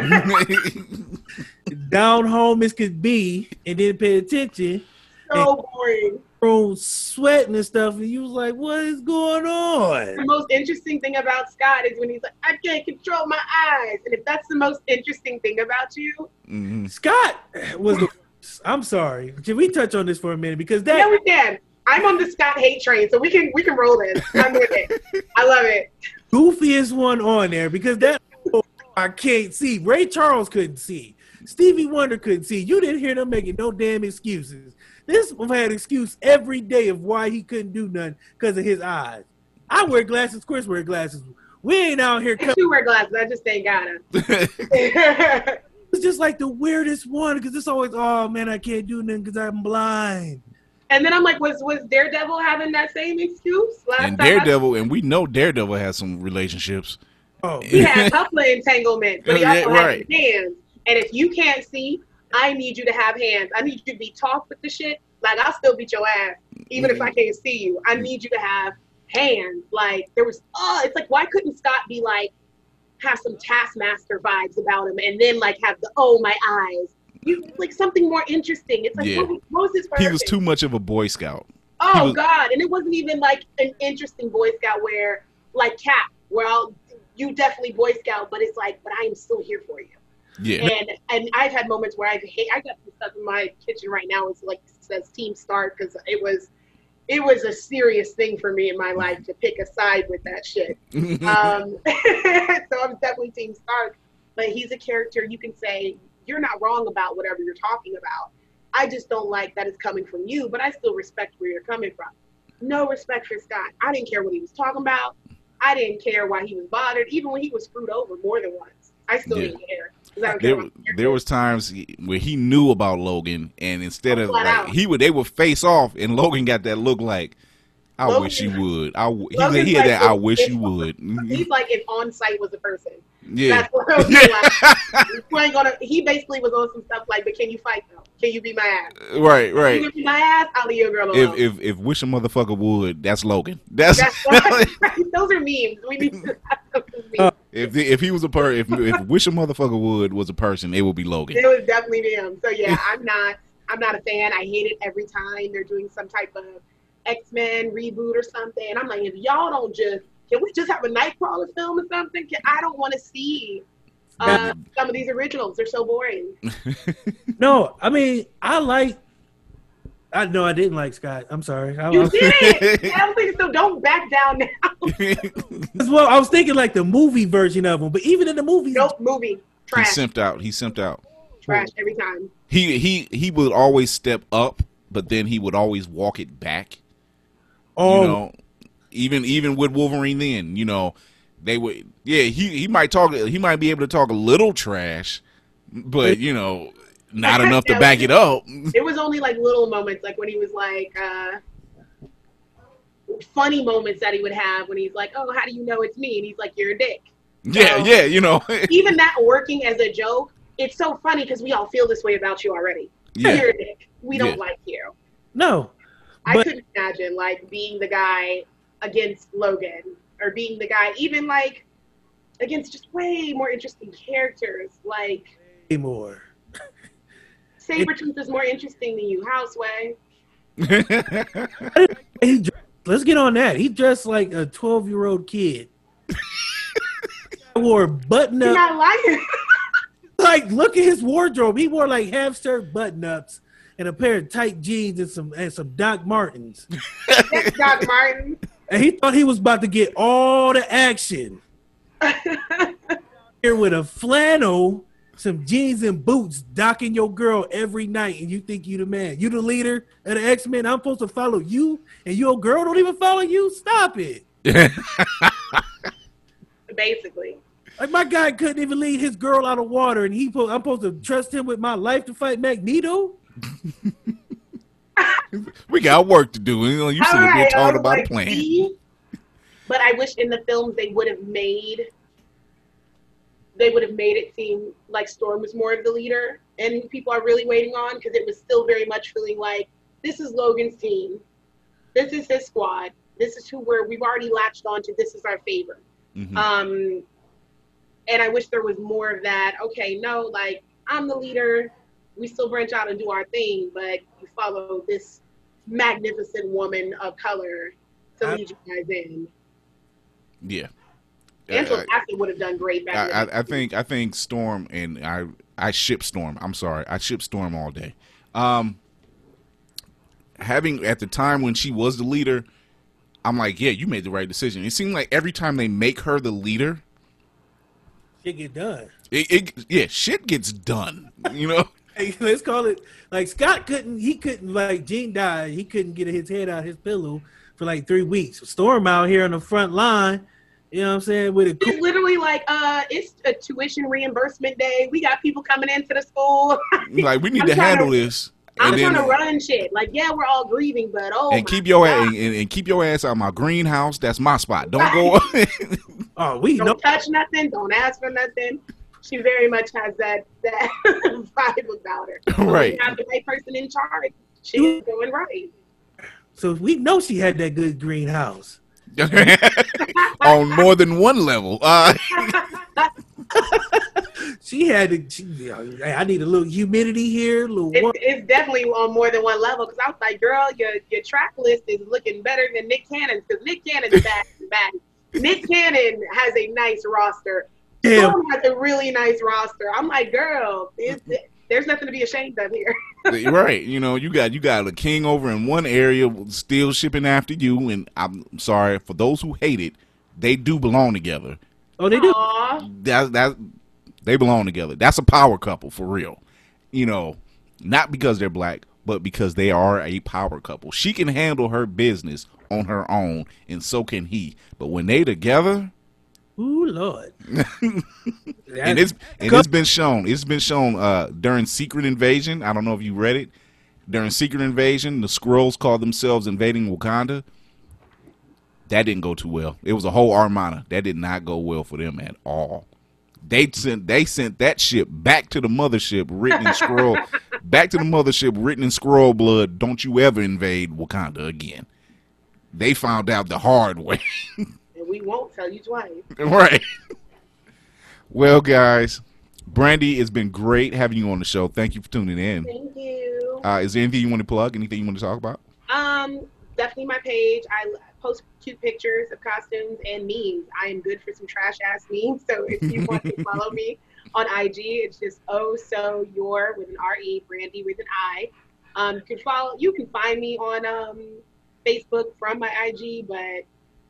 Down home as could be, and didn't pay attention. So boring. Sweating and stuff, and you was like, what is going on? The most interesting thing about Scott is when he's like, I can't control my eyes. And if that's the most interesting thing about you, Scott was the worst. I'm sorry. Can we touch on this for a minute? Because yeah, we can. I'm on the Scott hate train, so we can roll this. I'm with it. I love it. Goofiest one on there, because that I can't see. Ray Charles couldn't see. Stevie Wonder couldn't see. You didn't hear them making no damn excuses. This one had an excuse every day of why he couldn't do nothing because of his eyes. I wear glasses. Chris wear glasses. We ain't out here. I do wear glasses. I just ain't got them. It's just like the weirdest one because it's always, oh man, I can't do nothing because I'm blind. And then I'm like, was Daredevil having that same excuse? And we know Daredevil has some relationships. Oh, he had a couple of entanglements, but he also had his hands. And if you can't see, I need you to have hands. I need you to be tough with the shit. Like, I'll still beat your ass, even if I can't see you. I need you to have hands. Like, there was, it's like, why couldn't Scott be like, have some Taskmaster vibes about him, and then like have the, oh, my eyes. Like something more interesting. It's like, what was his purpose? He was too much of a Boy Scout. Oh, God. And it wasn't even like an interesting Boy Scout where, like Cap, well, you definitely Boy Scout, but it's like, but I am still here for you. Yeah. And I've had moments where I got some stuff in my kitchen right now. It's like, it says Team Start, because it was a serious thing for me in my life to pick a side with that shit. So I'm definitely Team Stark. But he's a character you can say, you're not wrong about whatever you're talking about. I just don't like that it's coming from you, but I still respect where you're coming from. No respect for Scott. I didn't care what he was talking about. I didn't care why he was bothered, even when he was screwed over more than once. I still didn't care. There was times where he knew about Logan, and instead of like, they would face off, and Logan got that look like, I wish you would. He had that I wish you would. He's like, if On Site was a person. Yeah. That's what I was like. He basically was on some stuff like, but can you fight though? Can you be my ass? Right. You be my ass, I'll leave your girl alone. If wish a motherfucker would, that's Logan. That's those are memes. We need to have those memes. If he was a person, if wish a motherfucker would was a person, it would be Logan. It was definitely him. So yeah, I'm not a fan. I hate it every time they're doing some type of X-Men reboot or something. And I'm like, if y'all don't can we just have a Nightcrawler film or something? I don't want to see some of these originals. They're so boring. No, I mean, I didn't like Scott. I'm sorry. You did. I don't think so. Don't back down now. Well, I was thinking like the movie version of him, but even in the movie, movie trash. He simped out. Trash every time. He would always step up, but then he would always walk it back. Oh. You know, even with Wolverine, then they would. Yeah, he might talk. He might be able to talk a little trash, but not enough to back it up. It was only like little moments, like when he was like funny moments that he would have when he's like, "Oh, how do you know it's me?" And he's like, "You're a dick." Yeah, Even that working as a joke, it's so funny because we all feel this way about you already. Yeah. You're a dick. We don't like you. No. I couldn't imagine like being the guy against Logan, or being the guy even like against just way more interesting characters. Like way more. Sabretooth is more interesting than you. Houseway. Let's get on that. He dressed like a 12-year-old kid. He wore a button up. You're not lying. Like, look at his wardrobe. He wore like half-shirt button-ups and a pair of tight jeans and some Doc Martens. That's Doc Martens. And he thought he was about to get all the action. Here with a flannel, some jeans and boots, docking your girl every night, and you think you the man. You the leader of the X-Men. I'm supposed to follow you, and your girl don't even follow you? Stop it. Basically. Like, my guy couldn't even lead his girl out of water, and I'm supposed to trust him with my life to fight Magneto? We got work to do. You should have been talking about a plan. But I wish in the films they would have made it seem like Storm was more of the leader and who people are really waiting on, because it was still very much feeling like this is Logan's team. This is his squad. This is who we've already latched on to. This is our favor. Mm-hmm. And I wish there was more of that. Okay, no, like, I'm the leader. We still branch out and do our thing, but you follow this magnificent woman of color to lead you guys in. Yeah. Angela Bassett would have done great back then. I think Storm, and I ship Storm. I'm sorry. I ship Storm all day. Having at the time when she was the leader, I'm like, yeah, you made the right decision. It seemed like every time they make her the leader, shit get done. Shit gets done. Hey, let's call it like Scott couldn't like Jean died. He couldn't get his head out his pillow for like 3 weeks. Storm out here on the front line. You know what I'm saying? It's literally like, it's a tuition reimbursement day. We got people coming into the school. Like, we need to handle this. I'm trying to run shit. Like, yeah, we're all grieving, but keep your ass out of my greenhouse. That's my spot. Don't go. Don't touch nothing. Don't ask for nothing. She very much has that vibe about her. Right. Not the right person in charge. She's doing right. So we know she had that good greenhouse. On more than one level. She had I need a little humidity here, a little warmth. It's definitely on more than one level because I was like, girl, your track list is looking better than Nick Cannon's because Nick Cannon's bad. Nick Cannon has a nice roster. Storm has a really nice roster. I'm like, girl, there's nothing to be ashamed of here. Right. You know, you got a king over in one area still shipping after you, and I'm sorry for those who hate it, they do belong together. Oh, they do. Aww. They belong together. That's a power couple for real. You know, not because they're black, but because they are a power couple. She can handle her business on her own, and so can he. But when they together, ooh, Lord. and it's been shown. It's been shown during Secret Invasion. I don't know if you read it. During Secret Invasion, the Skrulls called themselves invading Wakanda. That didn't go too well. It was a whole armada. That did not go well for them at all. They sent that ship back to the mothership written in scroll written in scroll blood. Don't you ever invade Wakanda again. They found out the hard way. And we won't tell you twice. Right. Well, guys, Brandy, it's been great having you on the show. Thank you for tuning in. Thank you. Is there anything you want to plug? Anything you want to talk about? Definitely my page. I post cute pictures of costumes and memes. I am good for some trash ass memes. So if you want to follow me on IG, it's just your with an RE, Brandy with an I. You can find me on Facebook from my IG, but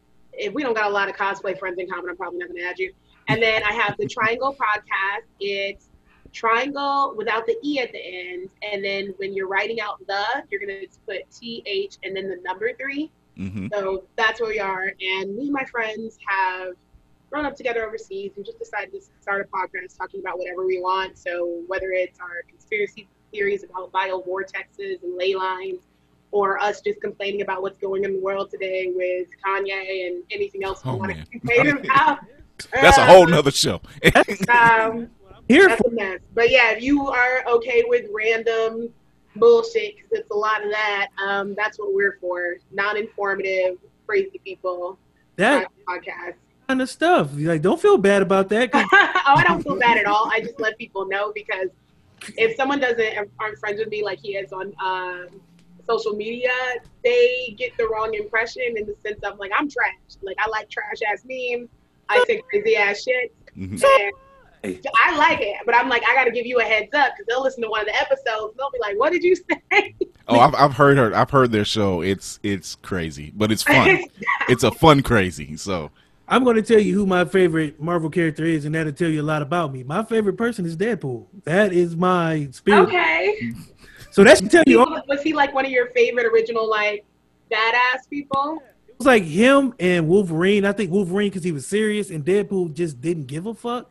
if we don't got a lot of cosplay friends in common, I'm probably not gonna add you. And then I have the Triangle podcast. It's Triangle without the E at the end, and then when you're writing out you're gonna put TH and then the number 3. Mm-hmm. So that's where we are. And me and my friends have grown up together overseas and just decided to start a podcast talking about whatever we want. So whether it's our conspiracy theories about biovortexes and ley lines, or us just complaining about what's going on in the world today with Kanye and anything else we want to complain about. That's a whole nother show. That's a mess. But yeah, if you are okay with random bullshit, because it's a lot of that, that's what we're for. Non-informative, crazy people. That podcast. Kind of stuff. Like, don't feel bad about that. Oh, I don't feel bad at all. I just let people know, because if someone aren't friends with me like he is on social media, they get the wrong impression in the sense of like, I'm trash. Like, I like trash ass memes. I say crazy ass shit. Mm-hmm. And I like it, but I'm like, I got to give you a heads up, because they'll listen to one of the episodes. They'll be like, "What did you say?" Oh, I've heard their show. It's crazy, but it's fun. It's a fun crazy. So I'm going to tell you who my favorite Marvel character is, and that'll tell you a lot about me. My favorite person is Deadpool. That is my spirit. Okay. So that should tell you. Was he like one of your favorite original like badass people? It was like him and Wolverine. I think Wolverine because he was serious, and Deadpool just didn't give a fuck.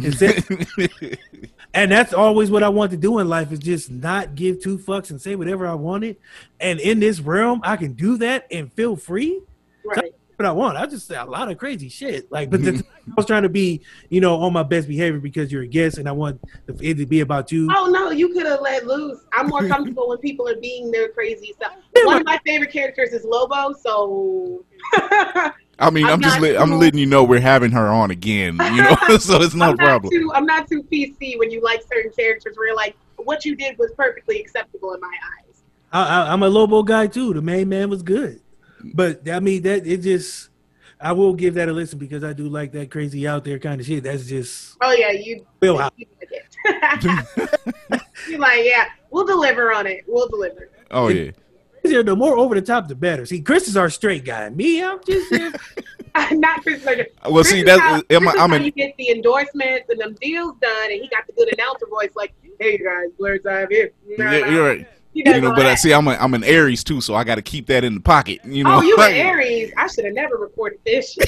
And that's always what I want to do in life, is just not give two fucks and say whatever I wanted. And in this realm, I can do that and feel free. Right. What I want. I just say a lot of crazy shit. Like, but I was trying to be, on my best behavior because you're a guest, and I want it to be about you. Oh no, you could have let loose. I'm more comfortable when people are being their crazy self. One of my favorite characters is Lobo, so. I mean, I'm letting you know we're having her on again, so it's no problem. I'm not too PC when you like certain characters where you're like, what you did was perfectly acceptable in my eyes. I'm a Lobo guy too. The main man was good. But I mean, I will give that a listen, because I do like that crazy out there kind of shit. That's just. Oh yeah, you like it. You're like, yeah, we'll deliver on it. We'll deliver. Oh yeah. The more over the top, the better. See, Chris is our straight guy. Me, I'm just. Not Chris. Well, see, that's you get the endorsements and them deals done, and he got the good announcer voice, like, "Hey guys, Blur's Eye here." Yeah, you're right. But I see, I'm an Aries too, so I got to keep that in the pocket. Oh, you an Aries? I should have never recorded this shit.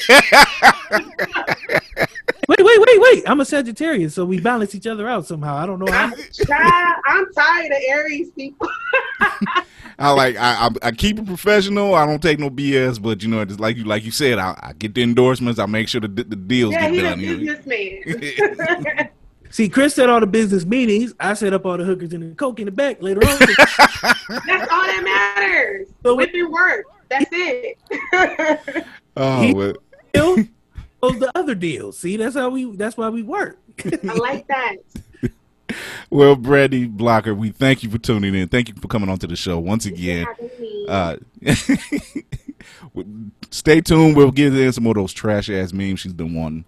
Wait! I'm a Sagittarius, so we balance each other out somehow. I don't know how. I'm tired of Aries people. I keep it professional. I don't take no BS, but just like you said, I get the endorsements. I make sure the deals get done. Yeah, he's a businessman. See, Chris said all the business meetings. I set up all the hookers and the coke in the back later on. That's all that matters. So Women work. That's it. Oh, well. Those the other deals. See, that's why we work. I like that. Well, Brandy Blocker, we thank you for tuning in. Thank you for coming on to the show once again. Stay tuned. We'll get in some more of those trash ass memes she's been wanting.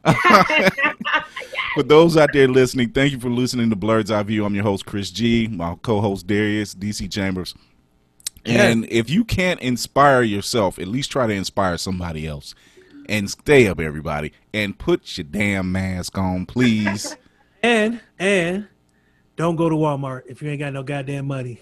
For those out there listening, thank you for listening to Blurred's Eye View. I'm your host, Chris G. My co-host, Darius, DC Chambers. And if you can't inspire yourself, at least try to inspire somebody else. And stay up, everybody. And put your damn mask on, please. And don't go to Walmart if you ain't got no goddamn money.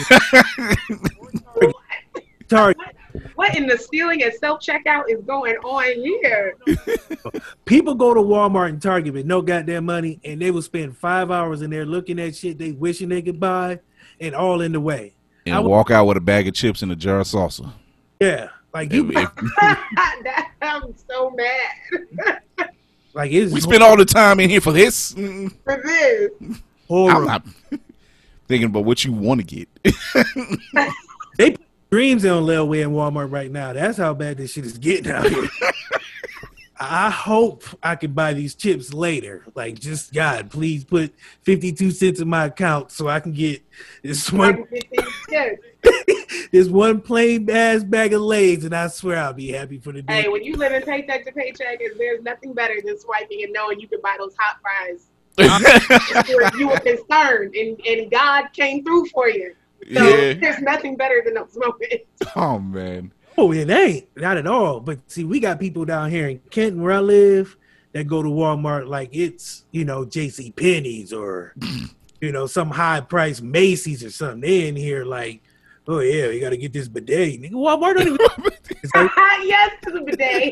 Target. What in the stealing and self-checkout is going on here? People go to Walmart and Target with no goddamn money, and they will spend 5 hours in there looking at shit they wishing they could buy, and all in the way. And walk out with a bag of chips and a jar of salsa. Yeah, like you. I'm so mad. Like we spend all the time in here for this. For this. I'm not thinking about what you want to get. They put dreams on Lil in Walmart right now. That's how bad this shit is getting out here. I hope I can buy these chips later. Like, just God, please put 52 cents in my account so I can get this one. This one plain ass bag of Lay's, and I swear I'll be happy for the day. Hey, when you live in paycheck to paycheck, there's nothing better than swiping and knowing you can buy those hot fries. You were concerned, and God came through for you. So there's nothing better than those moments. Oh man. Oh, it ain't. Not at all. But see, we got people down here in Kenton where I live that go to Walmart like it's, J.C. Penney's or, some high-priced Macy's or something. They in here like, oh, yeah, you got to get this bidet. Nigga, Walmart don't even... Like, yes, to the bidet.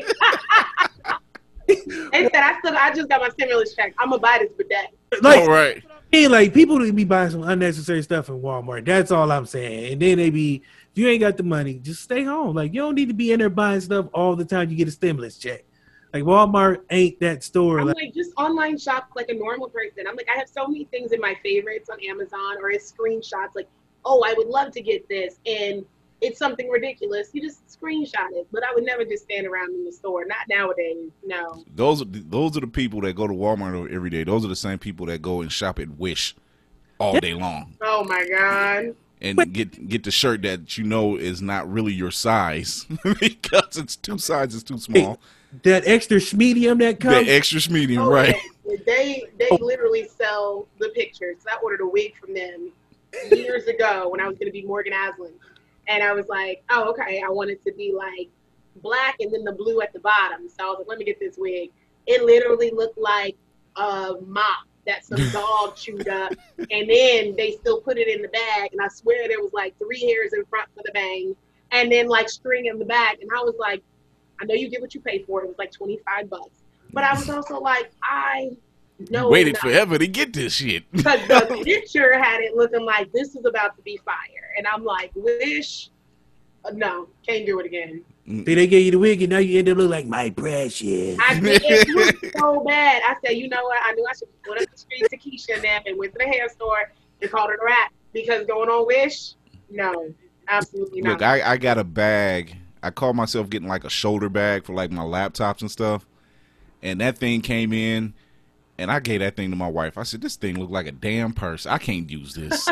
They said, I just got my stimulus check. I'm going to buy this bidet. Like, all right. Like, people need to be buying some unnecessary stuff in Walmart. That's all I'm saying. And then if you ain't got the money, just stay home. Like, you don't need to be in there buying stuff all the time you get a stimulus check. Like, Walmart ain't that store. I'm like, just online shop like a normal person. I'm like, I have so many things in my favorites on Amazon or as screenshots. Like, oh, I would love to get this. And it's something ridiculous. You just screenshot it. But I would never just stand around in the store. Not nowadays. No. Those are the people that go to Walmart every day. Those are the same people that go and shop at Wish all day long. Oh, my God. And get the shirt that is not really your size because it's two sizes too small. That extra medium that comes. That extra medium, right? Yeah. They literally sell the pictures. I ordered a wig from them years ago when I was going to be Morgan Aslan, and I was like, oh, okay. I want it to be like black and then the blue at the bottom. So I was like, let me get this wig. It literally looked like a mop that some dog chewed up, and then they still put it in the bag, and I swear there was like 3 hairs in front for the bang, and then like string in the back, and I was like, I know you get what you pay for. It was like $25, but I was also like, I know waited forever to get this shit because the picture had it looking like this is about to be fire, and I'm like, Wish, no, can't do it again. See, they gave you the wig, and now you end up looking like my precious. I mean, it looked so bad. I said, you know what? I knew I should put up the street to Keisha and them and went to the hair store and called it a wrap. Because going on Wish, no, absolutely not. Look, I got a bag. I call myself getting like a shoulder bag for like my laptops and stuff. And that thing came in, and I gave that thing to my wife. I said, this thing look like a damn purse. I can't use this.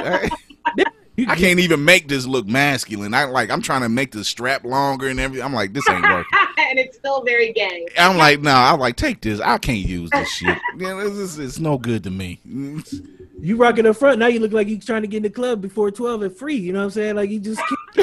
I can't even make this look masculine. I'm trying to make the strap longer and everything. I'm like, this ain't working. And it's still very gay. I'm like, I'm like, take this. I can't use this shit. It's no good to me. You rocking up front. Now you look like you're trying to get in the club before 12 and free. You know what I'm saying? Like, you just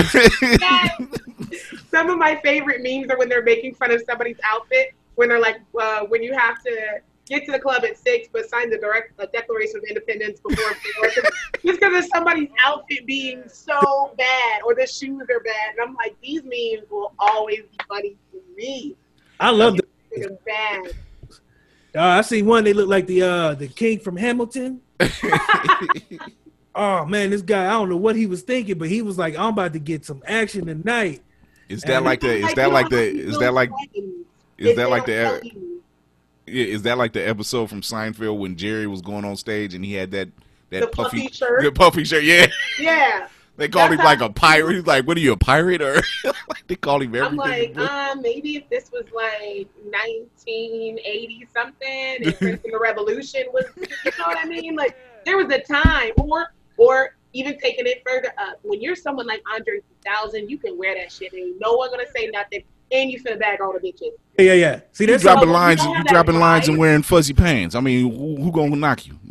Some of my favorite memes are when they're making fun of somebody's outfit. When they're like, when you have to get to the club at 6, but sign the Declaration of Independence before 4. Just because of somebody's outfit being so bad or the shoes are bad. And I'm like, these memes will always be funny to me. I love them. Bad. I see one. They look like the king from Hamilton. Oh man, this guy, I don't know what he was thinking, but he was like, I'm about to get some action tonight. Is that like the Is that like the episode from Seinfeld when Jerry was going on stage and he had that The puffy shirt. the puffy shirt? Yeah. Yeah. They called him like a pirate. He's like, what are you, a pirate? Or like they called him I'm everything. like, maybe if this was like 1980 something and Prince and the Revolution was, you know what I mean? Like there was a time, or even taking it further up, when you're someone like Andre 3000, you can wear that shit and no one gonna say nothing, and you finna bag all the bitches. Yeah. See, You that's dropping all- lines. you don't You have dropping that lines and vibe. wearing fuzzy pants. I mean, who gonna knock you?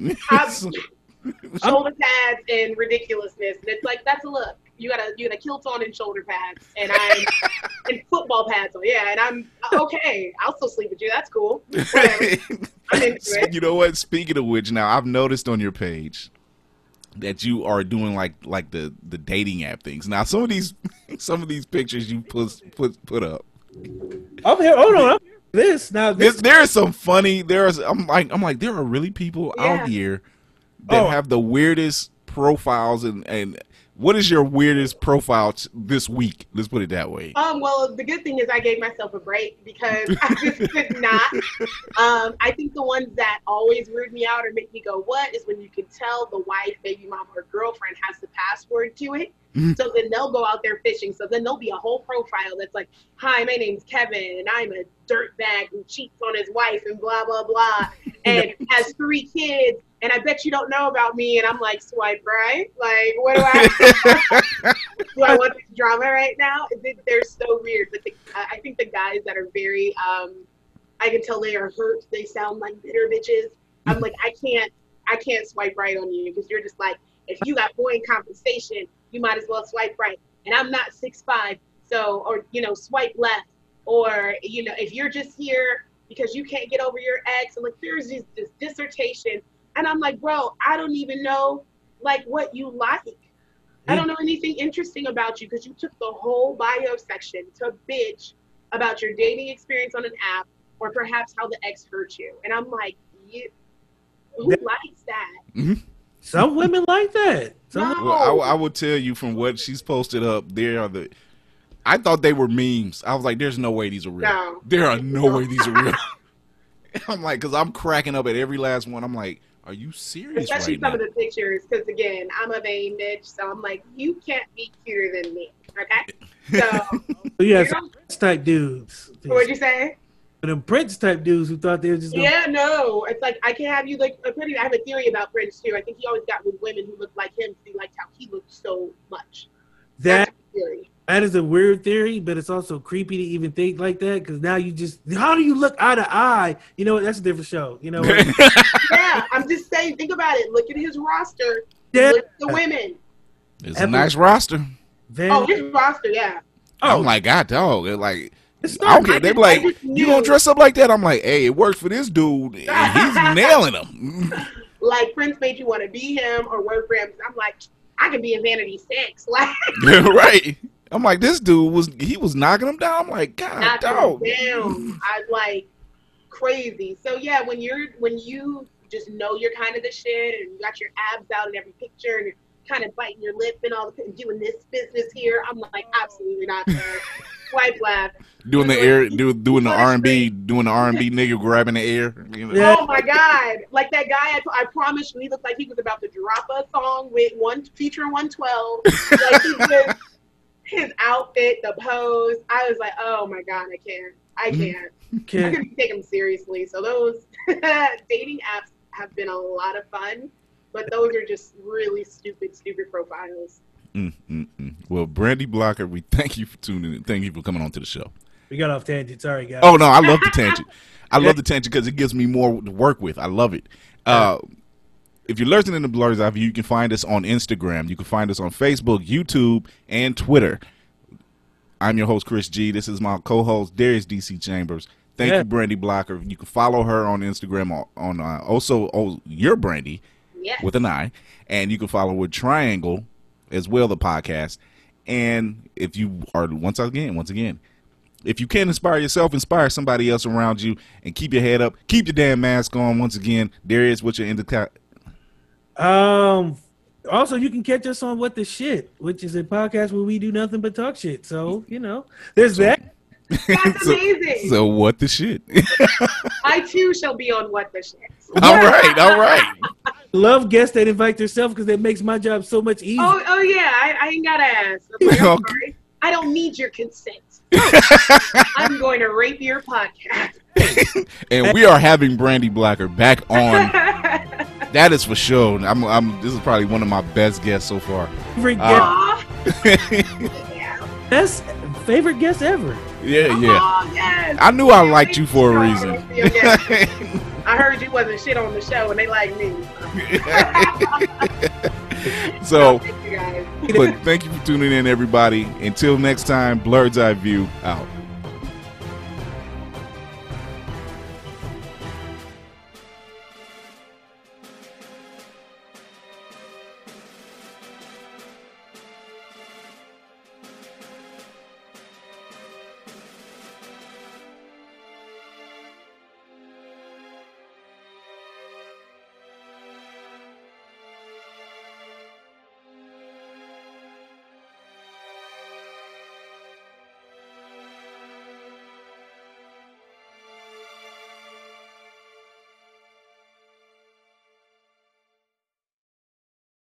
Shoulder pads and ridiculousness, and it's like that's a look. You got a kilt on and shoulder pads, and I'm and football pads on. Yeah, and I'm okay. I'll still sleep with you. That's cool. Whatever. I'm into it. You know what? Speaking of which, now I've noticed on your page that you are doing like the dating app things. Now some of these pictures you put up. I'm here. Hold on. This now. There is some funny. I'm like there are really people Yeah. out here that Oh. have the weirdest profiles and what is your weirdest profile this week? Let's put it that way. Well, the good thing is I gave myself a break because I just could not. I think the ones that always weird me out or make me go, what, is when you can tell the wife, baby mom, or girlfriend has the password to it. So then they'll go out there fishing. So then there'll be a whole profile that's like, hi, my name's Kevin, and I'm a dirtbag who cheats on his wife and blah, blah, blah, and has 3 kids. And I bet you don't know about me. And I'm like, swipe right? Like, what do I do? I want this drama right now? They're so weird. But I think the guys that are very, I can tell they are hurt. They sound like bitter bitches. I'm like, I can't swipe right on you because you're just like, if you got point compensation, you might as well swipe right. And I'm not 6'5", so, or, swipe left. Or, if you're just here because you can't get over your ex, and like, there's this dissertation. And I'm like, bro, I don't even know, like, what you like. I don't know anything interesting about you because you took the whole bio section to bitch about your dating experience on an app or perhaps how the ex hurt you. And I'm like, who likes that? Some women like that. Some No. Well, I will tell you from what she's posted up, I thought they were memes. I was like, there's no way these are real. No. There are no way these are real. I'm like, because I'm cracking up at every last one. I'm like, are you serious Especially right some now? of the pictures, because again, I'm a vain bitch, so I'm like, you can't be cuter than me, okay? So, yeah, you some know, Prince type dudes. what'd you say? Them Prince type dudes who thought they were just gonna, Yeah, no, it's like I can have you like I have a theory about Prince too. I think he always got with women who looked like him because he liked how he looked so much. That's that my theory. that is a weird theory, but it's also creepy to even think like that because now you just how do you look eye to eye? You know what? That's a different show. You know what? Yeah, I'm just saying. Think about it. Look at his roster. Yeah. Look at the women. It's a nice roster. Van- Oh, his roster, yeah. I'm like, God, dog. Like, It's I don't not- care. They be I like, just you knew. gonna dress up like that? I'm like, hey, it works for this dude. And he's nailing them. Like Prince made you want to be him or work for him. I'm like, I could be in Vanity 6. Like, Right. I'm like, this dude was knocking him down. I'm like, God, knock dog. him down. I like crazy. So yeah, when you just know you're kind of the shit and you got your abs out in every picture and you're kind of biting your lip and all doing this business here, I'm like, absolutely not, sir. Swipe left. Doing the air, doing the R&B, nigga grabbing the air. You know? Yeah. Oh my God! Like that guy, I promise you, he looked like he was about to drop a song with featuring 112. Like he just, his outfit, the pose. I was like, oh my God, I can't. I Can't- couldn't take him seriously. So those dating apps have been a lot of fun, but those are just really stupid profiles. Well, Brandy Blocker, we thank you for tuning in. Thank you for coming on to the show. We got off tangent. Sorry, guys. Oh no, I love the tangent. I love the tangent because it gives me more to work with. I love it. If you're listening to Blur's Eye View, you can find us on Instagram. You can find us on Facebook, YouTube, and Twitter. I'm your host, Chris G. This is my co-host, Darius DC Chambers. Thank you, Brandy Blocker. You can follow her on Instagram on also your Brandy Yes. with an I, and you can follow with Triangle as well, the podcast. And if you are once again, if you can inspire yourself, inspire somebody else around you, and keep your head up, keep your damn mask on. Once again, Darius, what's your Also, you can catch us on What the Shit, which is a podcast where we do nothing but talk shit. So, there's that. That's amazing. So what the shit? I too shall be on What the Shit. All right. Love guests that invite themselves because that makes my job so much easier. Oh yeah, I ain't gotta ask. I'm like, I'm Okay. sorry. I don't need your consent. I'm going to rape your podcast. And we are having Brandy Blacker back on. That is for sure. This is probably one of my best guests so far. Favorite guest, Aw. Yeah. best favorite guest ever. Yeah. Aw, yes. I knew I liked you for a reason. I heard you wasn't shit on the show, and they like me. So, Thank you guys. but thank you for tuning in, everybody. Until next time, Blurred's Eye View out.